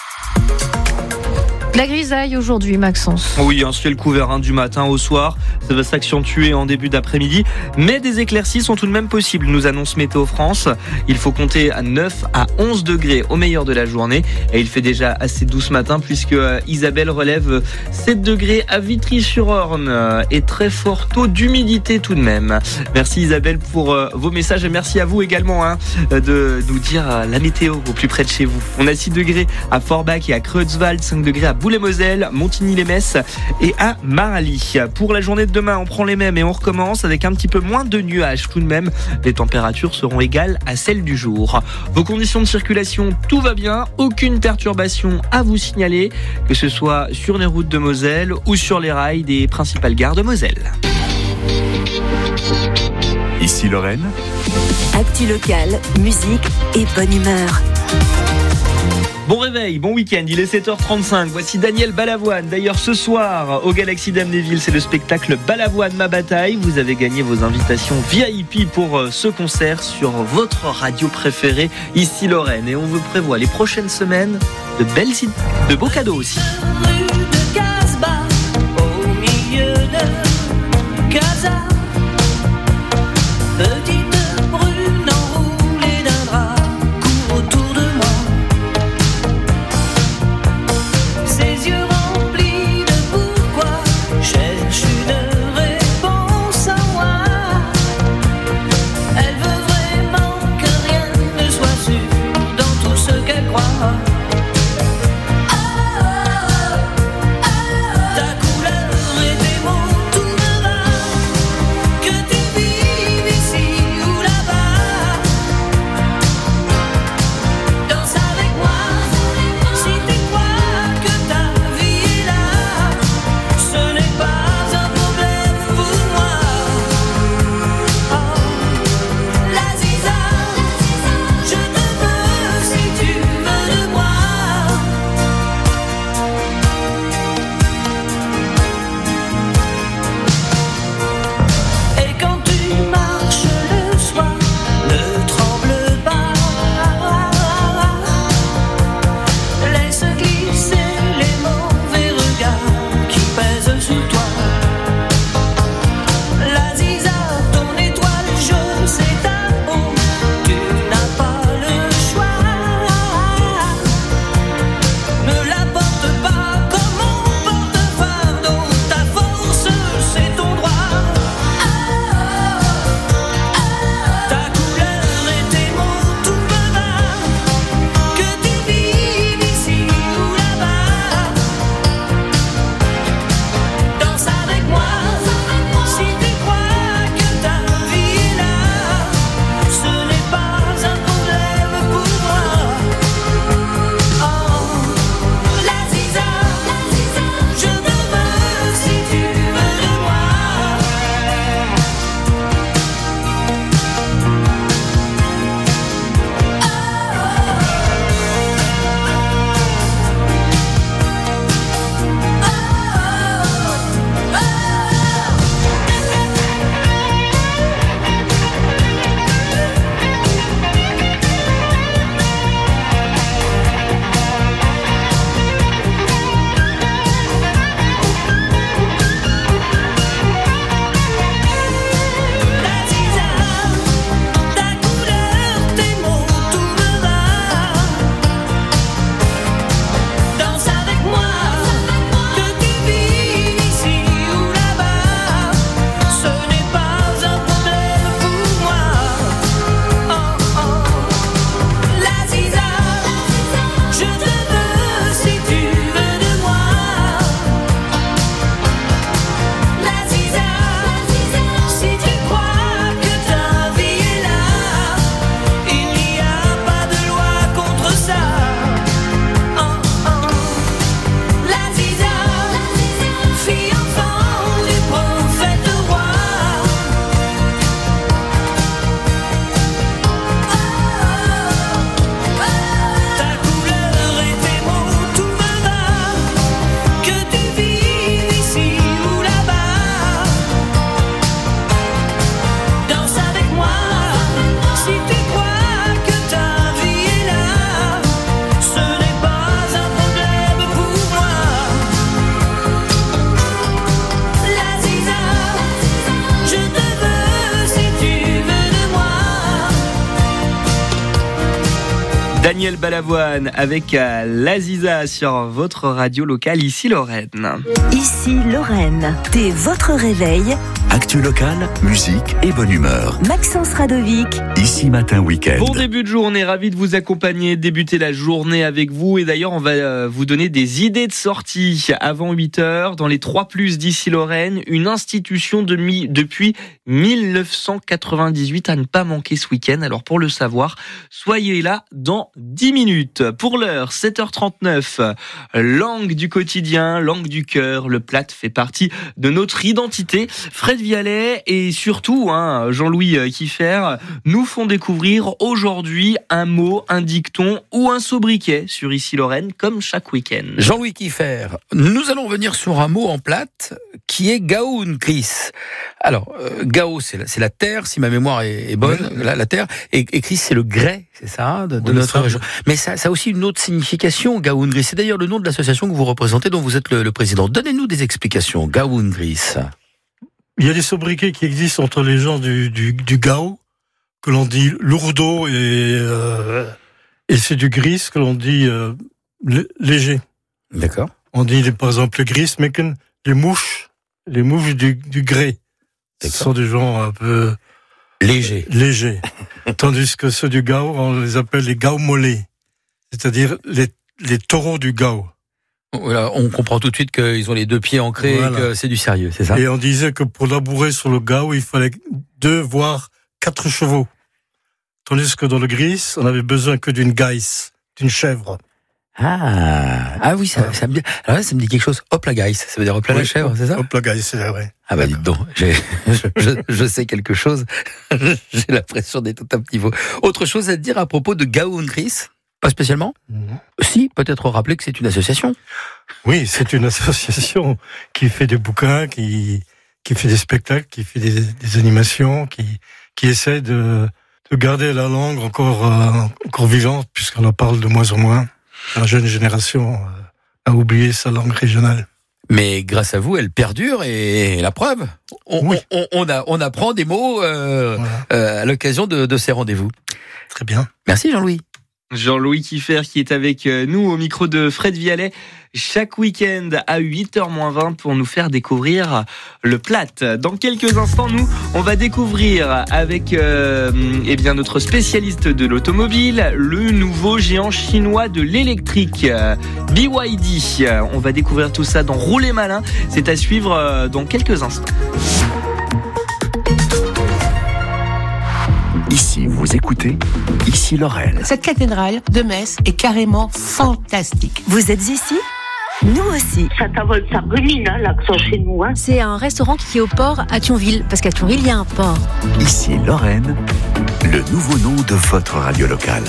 Speaker 3: La grisaille aujourd'hui, Maxence.
Speaker 1: Oui, un ciel couvert hein, du matin au soir. Ça va s'accentuer en début d'après-midi. Mais des éclaircies sont tout de même possibles, nous annonce Météo France. Il faut compter à neuf à onze degrés au meilleur de la journée. Et il fait déjà assez doux ce matin puisque Isabelle relève sept degrés à Vitry-sur-Orne. Et très fort taux d'humidité tout de même. Merci Isabelle pour vos messages et merci à vous également hein, de nous dire la météo au plus près de chez vous. On a six degrés à Forbach et à Creutzwald, cinq degrés à Boulay-Moselle, Montigny-les-Metz et à Marly. Pour la journée de demain, on prend les mêmes et on recommence avec un petit peu moins de nuages tout de même. Les températures seront égales à celles du jour. Vos conditions de circulation, tout va bien. Aucune perturbation à vous signaler, que ce soit sur les routes de Moselle ou sur les rails des principales gares de Moselle.
Speaker 2: Ici Lorraine.
Speaker 13: Actu locale, musique et bonne humeur.
Speaker 1: Bon réveil, bon week-end, il est sept heures trente-cinq. Voici Daniel Balavoine. D'ailleurs, ce soir, au Galaxy d'Amnéville, c'est le spectacle Balavoine Ma Bataille. Vous avez gagné vos invitations V I P pour ce concert sur votre radio préférée, ici Lorraine. Et on vous prévoit les prochaines semaines de belles, de beaux cadeaux aussi.
Speaker 12: Je te veux si tu veux de moi.
Speaker 1: Daniel Balavoine avec euh, l'Aziza sur votre radio locale, ici Lorraine.
Speaker 13: Ici Lorraine, dès votre réveil.
Speaker 2: Actu locale, musique et bonne humeur.
Speaker 13: Maxence Radovic.
Speaker 2: Ici Matin Week-end.
Speaker 1: Bon début de journée, ravi de vous accompagner, débuter la journée avec vous. Et d'ailleurs, on va euh, vous donner des idées de sortie avant huit heures. Dans les trois plus d'ici Lorraine, une institution de mi- depuis dix-neuf cent quatre-vingt-dix-huit à ne pas manquer ce week-end. Alors pour le savoir, soyez là dans dix minutes. Pour l'heure, sept heures trente-neuf, langue du quotidien, langue du cœur. Le Platte fait partie de notre identité. Fred Vialet et surtout hein, Jean-Louis Kieffer nous font découvrir aujourd'hui un mot, un dicton ou un sobriquet sur Ici Lorraine, comme chaque week-end.
Speaker 4: Jean-Louis Kieffer, nous allons venir sur un mot en platte qui est gaoun Chris. Alors, euh, gao, c'est la, c'est la terre, si ma mémoire est, est bonne, oui. la, la terre, et, et Chris, c'est le grès, c'est ça, de, de oui, notre ça, région. Mais ça, ça a aussi une autre signification, gaoun Chris. C'est d'ailleurs le nom de l'association que vous représentez, dont vous êtes le, le président. Donnez-nous des explications, gaoun Chris.
Speaker 5: Il y a des sobriquets qui existent entre les gens du, du, du Gao, que l'on dit lourdeau, et, euh, et c'est du gris, que l'on dit euh, léger.
Speaker 4: D'accord.
Speaker 5: On dit par exemple le gris, mais les mouches, les mouches du, du grès. Ce sont des gens un peu
Speaker 4: légers.
Speaker 5: légers. Tandis que ceux du Gao, on les appelle les Gao mollets, c'est-à-dire les, les taureaux du Gao.
Speaker 4: Voilà, on comprend tout de suite qu'ils ont les deux pieds ancrés voilà. Et que c'est du sérieux, c'est ça ?
Speaker 5: Et on disait que pour labourer sur le Gao, il fallait deux, voire quatre chevaux. Tandis que dans le gris, on avait besoin que d'une gaïs, d'une chèvre.
Speaker 4: Ah, ah oui, ça, ouais. ça me dit, alors là, ça me dit quelque chose. Hop la gaïs, ça veut dire hop la, oui, la chèvre, c'est ça ?
Speaker 5: Hop la gaïs, c'est vrai.
Speaker 4: Ah bah dites donc, j'ai, je, je, je sais quelque chose. J'ai l'impression d'être tout un petit peu. Autre chose à te dire à propos de Gaoun Chris ? Pas spécialement ? Mmh. Si, peut-être rappeler que c'est une association.
Speaker 5: Oui, c'est une association qui fait des bouquins, qui, qui fait des spectacles, qui fait des, des animations, qui, qui essaie de, de garder la langue encore, euh, encore vivante, puisqu'on en parle de moins en moins. La jeune génération a oublié sa langue régionale.
Speaker 4: Mais grâce à vous, elle perdure et la preuve, on, oui. on, on, a, on apprend des mots euh, voilà. euh, à l'occasion de, de ces rendez-vous.
Speaker 5: Très bien.
Speaker 4: Merci Jean-Louis.
Speaker 1: Jean-Louis Kieffer qui est avec nous au micro de Fred Vialet chaque week-end à huit heures moins vingt pour nous faire découvrir le Platte. Dans quelques instants, nous, on va découvrir avec euh, eh bien notre spécialiste de l'automobile, le nouveau géant chinois de l'électrique, B Y D. On va découvrir tout ça dans Rouler Malin. C'est à suivre dans quelques instants.
Speaker 2: Ici, vous écoutez Ici Lorraine.
Speaker 23: Cette cathédrale de Metz est carrément fantastique.
Speaker 13: Vous êtes ici ? Nous aussi.
Speaker 24: Ça, ça rumine, hein, l'accent chez nous. Hein.
Speaker 25: C'est un restaurant qui est au port à Thionville, parce qu'à Thionville, il y a un port.
Speaker 2: Ici Lorraine, le nouveau nom de votre radio locale.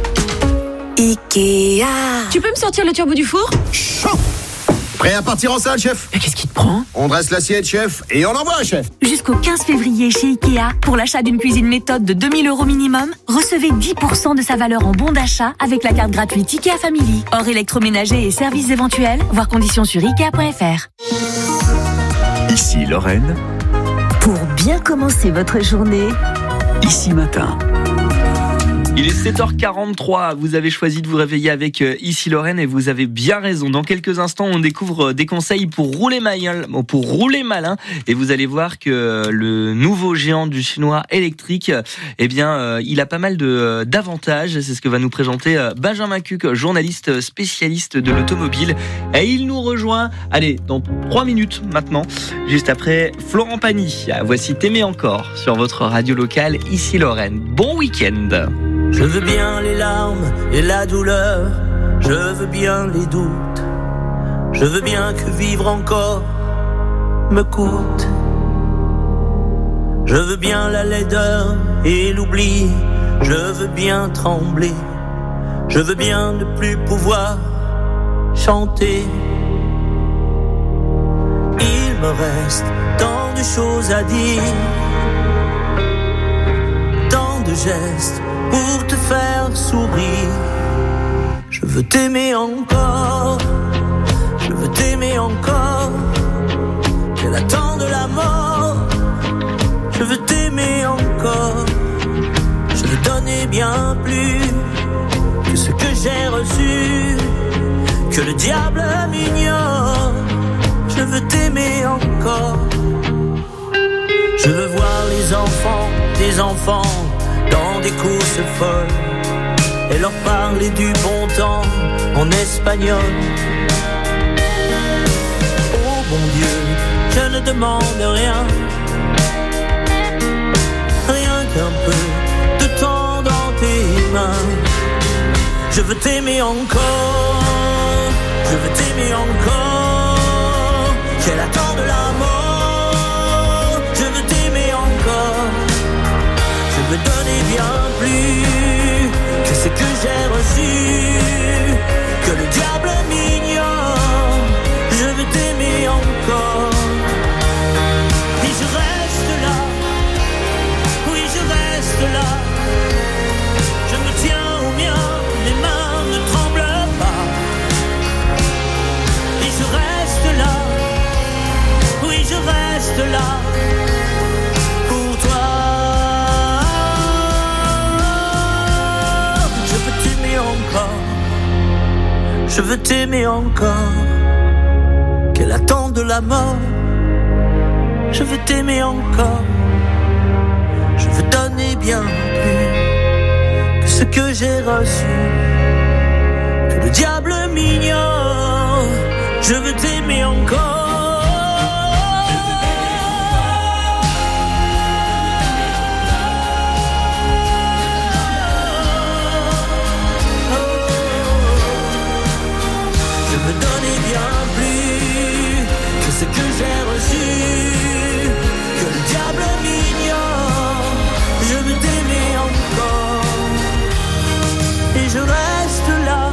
Speaker 13: Ikea.
Speaker 25: Tu peux me sortir le turbo du four ?
Speaker 18: Chaud. Prêt à partir en salle, chef ?
Speaker 25: Mais qu'est-ce qui te prend ?
Speaker 18: On dresse l'assiette, chef, et on envoie, chef.
Speaker 17: Jusqu'au quinze février chez Ikea, pour l'achat d'une cuisine méthode de deux mille euros minimum, recevez dix pour cent de sa valeur en bon d'achat avec la carte gratuite Ikea Family. Hors électroménager et services éventuels, voir conditions sur ikea point f r.
Speaker 2: Ici Lorraine.
Speaker 13: Pour bien commencer votre journée,
Speaker 2: Ici Matin.
Speaker 1: Il est sept heures quarante-trois, vous avez choisi de vous réveiller avec Ici Lorraine et vous avez bien raison. Dans quelques instants, on découvre des conseils pour rouler malin, pour rouler malin et vous allez voir que le nouveau géant du chinois électrique, eh bien, il a pas mal de, d'avantages. C'est ce que va nous présenter Benjamin Cuc, journaliste spécialiste de l'automobile. Et il nous rejoint, allez, dans trois minutes maintenant, juste après Florent Pagny. Voici T'aimer encore sur votre radio locale Ici Lorraine. Bon week-end.
Speaker 26: Je veux bien les larmes et la douleur, je veux bien les doutes, je veux bien que vivre encore me coûte. Je veux bien la laideur et l'oubli, je veux bien trembler, je veux bien ne plus pouvoir chanter. Il me reste tant de choses à dire, tant de gestes pour te faire sourire. Je veux t'aimer encore, je veux t'aimer encore, qu'elle attend de la mort. Je veux t'aimer encore, je veux donner bien plus que ce que que le diable m'ignore. Je veux t'aimer encore. Je veux voir les enfants, des enfants, dans des courses folles, et leur parler du bon temps en espagnol. Oh bon Dieu, je ne demande rien, rien qu'un peu de temps dans tes mains. Je veux t'aimer encore, je veux t'aimer encore. J'ai l'attend de la mort, je veux t'aimer encore. Je veux donner bien plus que ce que j'ai reçu, que le diable m'ignore. Je veux t'aimer encore. Et je reste là, oui je reste là. Je me tiens au mien, mes mains ne tremblent pas. Et je reste là, oui je reste là. Pour toi, je veux t'aimer encore. Je veux t'aimer encore. Qu'elle attend de la mort. Je veux t'aimer encore. Je veux donner bien plus que ce que j'ai reçu, que le diable m'ignore. Je veux t'aimer encore. Je veux donner bien plus que ce que j'ai reçu, que le diable m'ignore. Je veux t'aimer encore. Et je reste là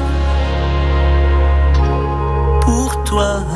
Speaker 26: pour toi.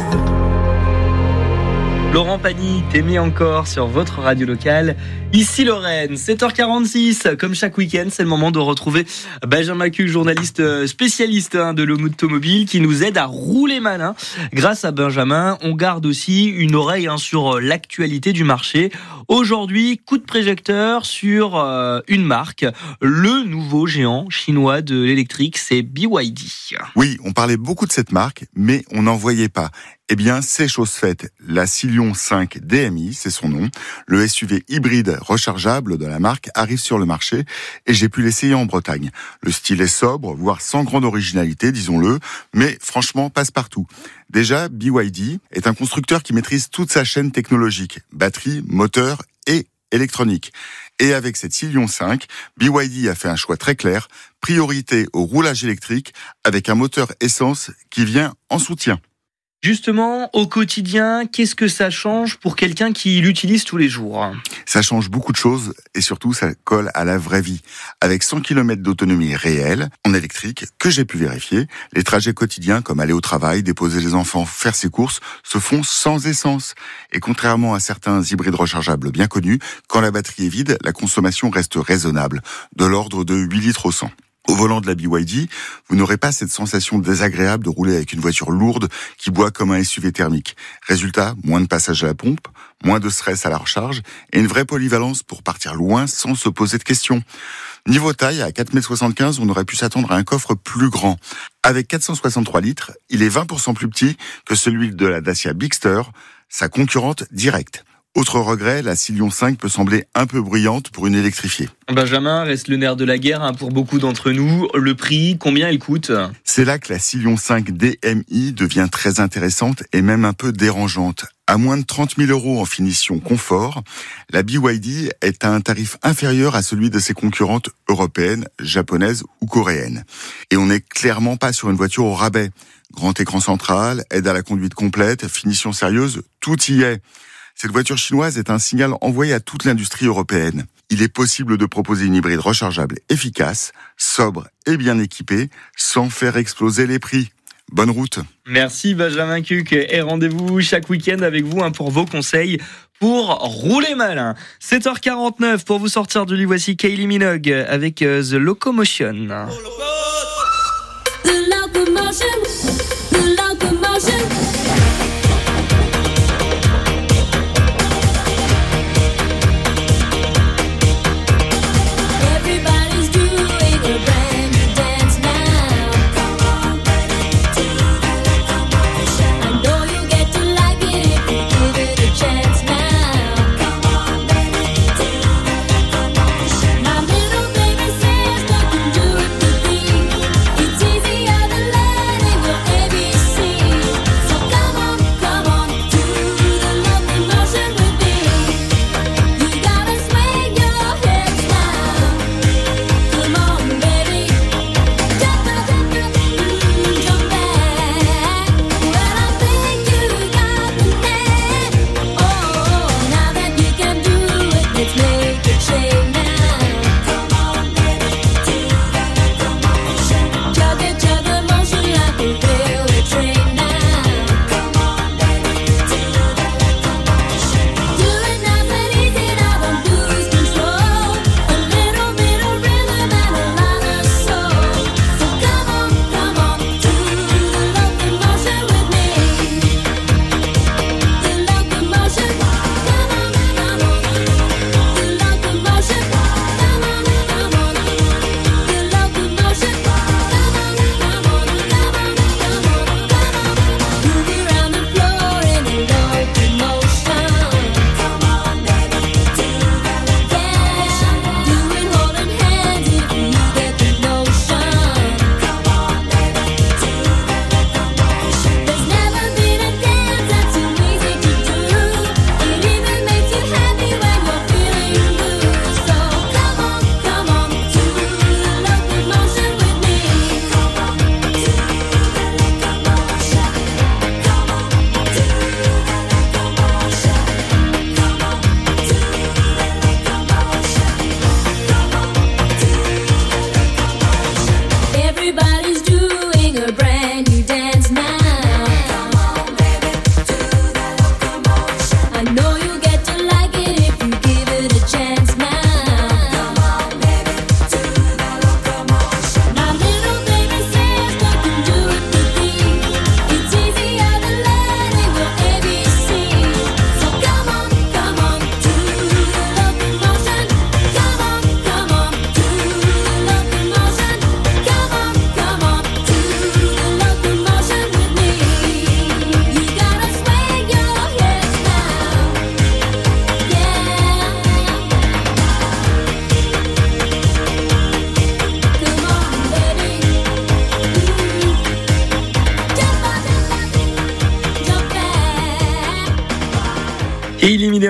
Speaker 1: Laurent Pagny, t'aimer encore sur votre radio locale. Ici Lorraine, sept heures quarante-six, comme chaque week-end, c'est le moment de retrouver Benjamin Cuc, journaliste spécialiste de l'automobile, qui nous aide à rouler malin. Grâce à Benjamin, on garde aussi une oreille hein, sur l'actualité du marché. Aujourd'hui, coup de projecteur sur euh, une marque, le nouveau géant chinois de l'électrique, c'est B Y D.
Speaker 6: Oui, on parlait beaucoup de cette marque, mais on n'en voyait pas. Eh bien, c'est chose faite. La Scion cinq D M I, c'est son nom. Le S U V hybride rechargeable de la marque arrive sur le marché et j'ai pu l'essayer en Bretagne. Le style est sobre, voire sans grande originalité, disons-le, mais franchement passe-partout. Déjà, B Y D est un constructeur qui maîtrise toute sa chaîne technologique, batterie, moteur et électronique. Et avec cette Scion cinq, B Y D a fait un choix très clair, priorité au roulage électrique avec un moteur essence qui vient en soutien.
Speaker 1: Justement, au quotidien, qu'est-ce que ça change pour quelqu'un qui l'utilise tous les jours ?
Speaker 6: Ça change beaucoup de choses et surtout ça colle à la vraie vie. Avec cent kilomètres d'autonomie réelle, en électrique, que j'ai pu vérifier, les trajets quotidiens comme aller au travail, déposer les enfants, faire ses courses, se font sans essence. Et contrairement à certains hybrides rechargeables bien connus, quand la batterie est vide, la consommation reste raisonnable, de l'ordre de huit litres au cent. Au volant de la B Y D, vous n'aurez pas cette sensation désagréable de rouler avec une voiture lourde qui boit comme un S U V thermique. Résultat, moins de passage à la pompe, moins de stress à la recharge et une vraie polyvalence pour partir loin sans se poser de questions. Niveau taille, à quatre mètres soixante-quinze, on aurait pu s'attendre à un coffre plus grand. Avec quatre cent soixante-trois litres, il est vingt pour cent plus petit que celui de la Dacia Bigster, sa concurrente directe. Autre regret, la Scion cinq peut sembler un peu bruyante pour une électrifiée.
Speaker 1: Benjamin, reste le nerf de la guerre hein, pour beaucoup d'entre nous. Le prix, combien elle coûte ?
Speaker 6: C'est là que la Scion cinq D M I devient très intéressante et même un peu dérangeante. À moins de trente mille euros en finition confort, la B Y D est à un tarif inférieur à celui de ses concurrentes européennes, japonaises ou coréennes. Et on n'est clairement pas sur une voiture au rabais. Grand écran central, aide à la conduite complète, finition sérieuse, tout y est. Cette voiture chinoise est un signal envoyé à toute l'industrie européenne. Il est possible de proposer une hybride rechargeable efficace, sobre et bien équipée, sans faire exploser les prix. Bonne route.
Speaker 1: Merci Benjamin Cuc et rendez-vous chaque week-end avec vous hein, pour vos conseils pour rouler malin. sept heures quarante-neuf pour vous sortir du lit, voici Kylie Minogue avec euh, The Locomotion.
Speaker 12: The locomotion, the locomotion. Everybody's doing a brand new dance now. Come on, baby, do that.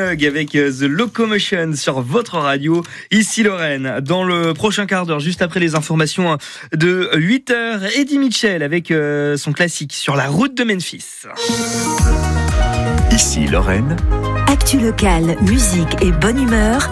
Speaker 1: Plug avec The Locomotion sur votre radio. Ici Lorraine, dans le prochain quart d'heure, juste après les informations de huit heures, Eddie Mitchell avec son classique Sur la route de Memphis.
Speaker 2: Ici Lorraine.
Speaker 13: Actu locale, musique et bonne humeur.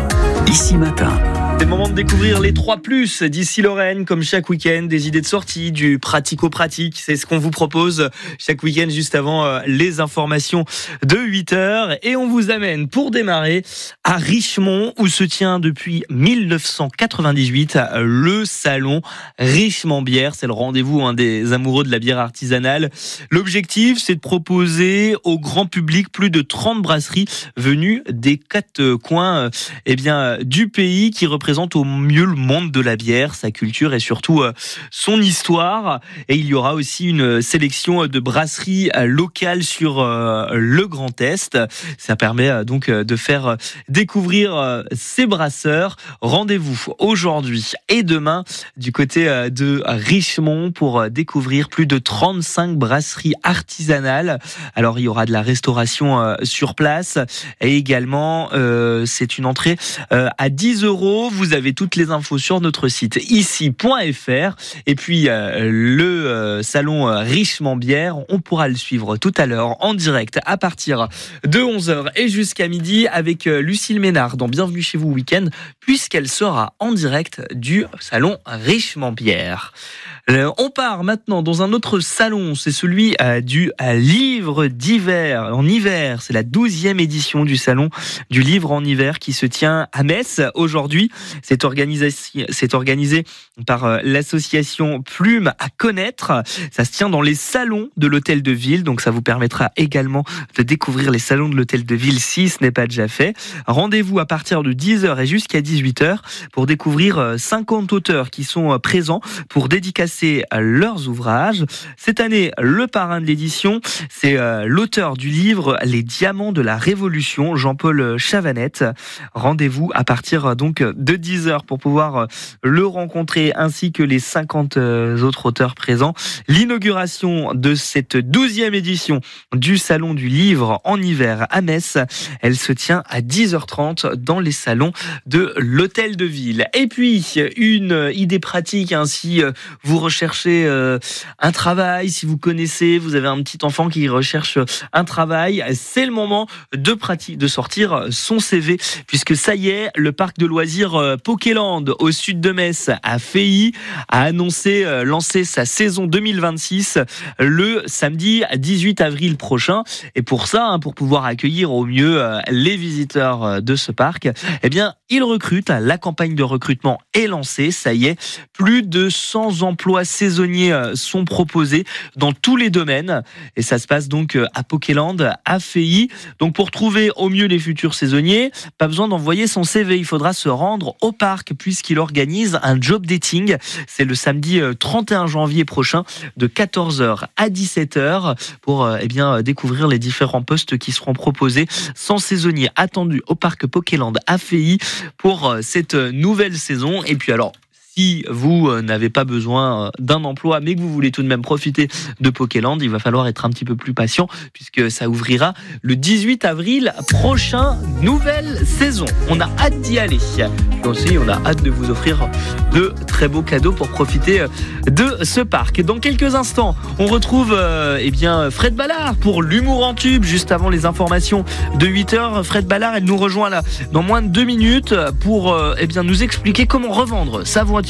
Speaker 2: Ici Matin.
Speaker 1: C'est le moment de découvrir les trois plus d'ici Lorraine, comme chaque week-end, des idées de sortie, du pratico-pratique. C'est ce qu'on vous propose chaque week-end juste avant les informations de huit heures. Et on vous amène pour démarrer à Richemont, où se tient depuis mille neuf cent quatre-vingt-dix-huit le salon Richemont Bière. C'est le rendez-vous hein, des amoureux de la bière artisanale. L'objectif, c'est de proposer au grand public plus de trente brasseries venues des quatre coins eh bien, du pays qui représentent présente au mieux le monde de la bière, sa culture et surtout euh, son histoire. Et il y aura aussi une sélection de brasseries euh, locales sur euh, le Grand Est. Ça permet euh, donc euh, de faire découvrir euh, ces brasseurs. Rendez-vous aujourd'hui et demain du côté euh, de Richemont pour euh, découvrir plus de trente-cinq brasseries artisanales. Alors il y aura de la restauration euh, sur place et également euh, c'est une entrée euh, à dix euros. Vous avez toutes les infos sur notre site ici point f r et puis euh, le euh, salon euh, Richemont Bière, on pourra le suivre tout à l'heure en direct à partir de onze heures et jusqu'à midi avec euh, Lucille Ménard dans Bienvenue chez vous week-end puisqu'elle sera en direct du salon Richemont Bière. Euh, on part maintenant dans un autre salon, c'est celui euh, du euh, livre d'hiver en hiver. C'est la douzième édition du salon du livre en hiver qui se tient à Metz aujourd'hui. C'est organisé, c'est organisé par euh, l'association Plume à connaître. Ça se tient dans les salons de l'hôtel de ville, donc ça vous permettra également de découvrir les salons de l'hôtel de ville si ce n'est pas déjà fait. Rendez-vous à partir de dix heures et jusqu'à dix-huit heures pour découvrir cinquante auteurs qui sont présents pour dédicacer leurs ouvrages. Cette année, le parrain de l'édition, c'est euh, l'auteur du livre Les Diamants de la Révolution, Jean-Paul Chavanette. Rendez-vous à partir donc de dix heures pour pouvoir le rencontrer ainsi que les cinquante autres auteurs présents. L'inauguration de cette douzième édition du Salon du Livre en hiver à Metz, elle se tient à dix heures trente dans les salons de l'Hôtel de Ville. Et puis, une idée pratique, hein, si vous recherchez euh, un travail, si vous connaissez, vous avez un petit enfant qui recherche un travail, c'est le moment de, pratique, de sortir son C V, puisque ça y est, le parc de loisirs Pokéland au sud de Metz a failli a annoncé euh, lancer sa saison deux mille vingt-six le samedi dix-huit avril prochain. Et pour ça, hein, pour pouvoir accueillir au mieux euh, les visiteurs de ce parc, eh bien, il recrute. La campagne de recrutement est lancée. Ça y est, plus de cent emplois saisonniers sont proposés dans tous les domaines. Et ça se passe donc à Pokéland, à Feilly. Donc pour trouver au mieux les futurs saisonniers, pas besoin d'envoyer son C V. Il faudra se rendre au parc puisqu'il organise un job dating. C'est le samedi trente et un janvier prochain de quatorze heures à dix-sept heures pour eh bien, découvrir les différents postes qui seront proposés. cent saisonniers attendus au parc Pokéland à Feilly pour cette nouvelle saison. Et puis alors, si vous n'avez pas besoin d'un emploi, mais que vous voulez tout de même profiter de Pokéland, il va falloir être un petit peu plus patient, puisque ça ouvrira le dix-huit avril prochain, nouvelle saison. On a hâte d'y aller. Et aussi, on a hâte de vous offrir de très beaux cadeaux pour profiter de ce parc. Dans quelques instants, on retrouve euh, eh bien, Fred Ballard pour l'humour en tube, juste avant les informations de huit heures. Fred Ballard, elle nous rejoint là dans moins de deux minutes pour euh, eh bien, nous expliquer comment revendre sa voiture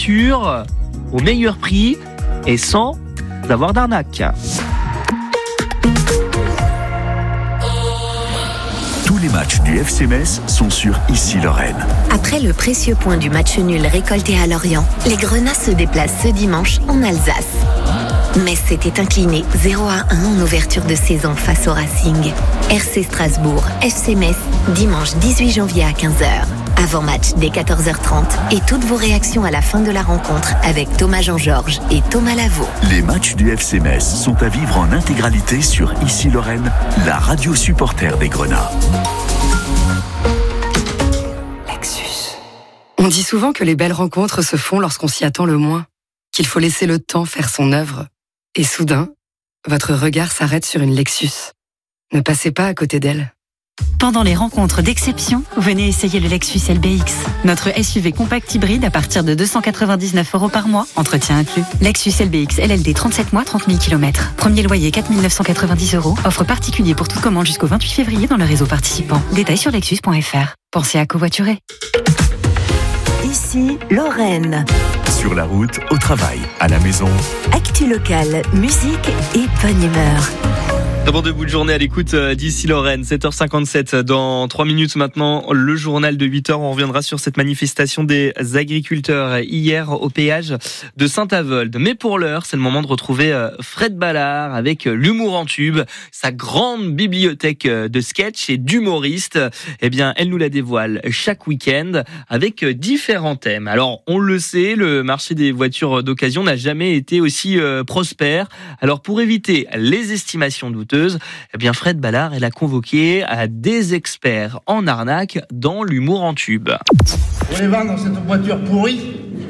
Speaker 1: au meilleur prix et sans avoir d'arnaque.
Speaker 2: Tous les matchs du F C Metz sont sur Ici Lorraine.
Speaker 7: Après le précieux point du match nul récolté à Lorient, les Grenats se déplacent ce dimanche en Alsace. Metz s'était incliné zéro à un en ouverture de saison face au Racing. R C Strasbourg, F C Metz, dimanche dix-huit janvier à quinze heures. Avant-match dès quatorze heures trente et toutes vos réactions à la fin de la rencontre avec Thomas Jean-Georges et Thomas Lavaux.
Speaker 2: Les matchs du F C Metz sont à vivre en intégralité sur Ici Lorraine, la radio supporter des Grenats.
Speaker 8: Lexus. On dit souvent que les belles rencontres se font lorsqu'on s'y attend le moins, qu'il faut laisser le temps faire son œuvre. Et soudain, votre regard s'arrête sur une Lexus. Ne passez pas à côté d'elle.
Speaker 9: Pendant les rencontres d'exception, venez essayer le Lexus L B X. Notre S U V compact hybride à partir de deux cent quatre-vingt-dix-neuf euros par mois, entretien inclus. Lexus L B X L L D trente-sept mois, trente mille kilomètres. Premier loyer quatre mille neuf cent quatre-vingt-dix euros. Offre particulier pour toute commande jusqu'au vingt-huit février dans le réseau participant. Détails sur lexus point f r. Pensez à covoiturer.
Speaker 13: Ici, Lorraine.
Speaker 2: Sur la route, au travail, à la maison.
Speaker 13: Actu locale, musique et bonne humeur.
Speaker 1: Très bon début de journée à l'écoute d'ici Lorraine, sept heures cinquante-sept. Dans trois minutes maintenant, le journal de huit heures. On reviendra sur cette manifestation des agriculteurs hier au péage de Saint-Avold. Mais pour l'heure, c'est le moment de retrouver Fred Ballard avec l'humour en tube, sa grande bibliothèque de sketchs et d'humoristes. Eh bien, elle nous la dévoile chaque week-end avec différents thèmes. Alors, on le sait, le marché des voitures d'occasion n'a jamais été aussi prospère. Alors, pour éviter les estimations douteuses, eh bien Fred Ballard, elle a convoqué à des experts en arnaque dans l'humour en tube.
Speaker 10: Vous voulez vendre cette voiture pourrie?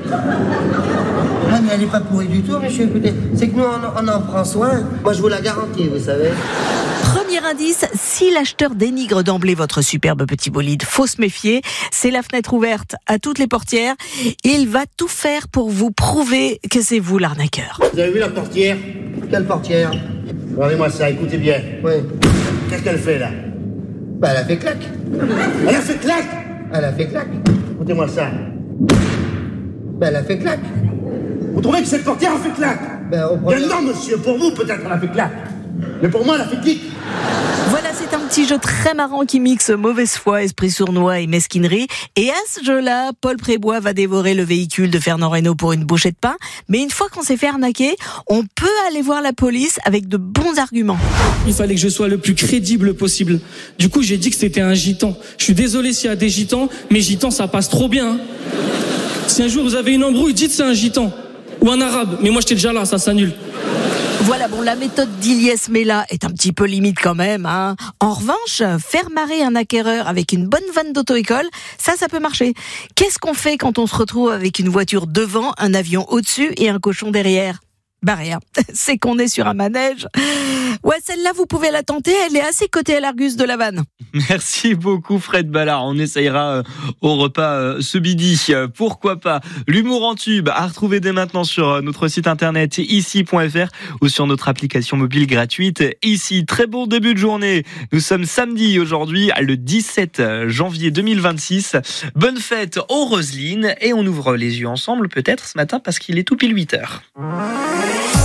Speaker 10: Ah mais elle n'est pas pourrie du tout, monsieur, écoutez. C'est que nous, on, on en prend soin. Moi, je vous la garantis, vous savez.
Speaker 11: Premier indice, si l'acheteur dénigre d'emblée votre superbe petit bolide, faut se méfier. C'est la fenêtre ouverte à toutes les portières. Il va tout faire pour vous prouver que c'est vous l'arnaqueur.
Speaker 10: Vous avez vu la portière? Quelle portière? Regardez-moi ça, écoutez bien. Oui. Qu'est-ce qu'elle fait là? Bah elle a fait clac. Elle a fait clac. Elle a fait clac. Écoutez-moi ça. Bah elle a fait clac. Vous trouvez que cette portière a fait clac? Ben, ben non monsieur, pour vous peut-être elle a fait clac. Mais pour moi elle a fait clic.
Speaker 11: Voilà, c'est un petit jeu très marrant qui mixe mauvaise foi, esprit sournois et mesquinerie. Et à ce jeu-là, Paul Prébois va dévorer le véhicule de Fernand Reynaud pour une bouchée de pain. Mais une fois qu'on s'est fait arnaquer, on peut aller voir la police avec de bons arguments.
Speaker 14: Il fallait que je sois le plus crédible possible. Du coup, j'ai dit que c'était un gitan. Je suis désolé s'il y a des gitans, mais gitans, ça passe trop bien. Hein. Si un jour vous avez une embrouille, dites c'est un gitan. Ou un arabe. Mais moi, j'étais déjà là, ça s'annule.
Speaker 11: Voilà, bon, la méthode d'Iliès Mela est un petit peu limite quand même, hein. En revanche, faire marrer un acquéreur avec une bonne vanne d'auto-école, ça, ça peut marcher. Qu'est-ce qu'on fait quand on se retrouve avec une voiture devant, un avion au-dessus et un cochon derrière? Bah rien, c'est qu'on est sur un manège. Ouais, celle-là, vous pouvez la tenter, elle est assez cotée à l'Argus de la vanne.
Speaker 1: Merci beaucoup Fred Ballard, on essayera au repas ce midi, pourquoi pas. L'humour en tube à retrouver dès maintenant sur notre site internet ici point f r ou sur notre application mobile gratuite Ici. Très bon début de journée, nous sommes samedi aujourd'hui, le dix-sept janvier deux mille vingt-six. Bonne fête aux Roselines et on ouvre les yeux ensemble peut-être ce matin parce qu'il est tout pile huit heures.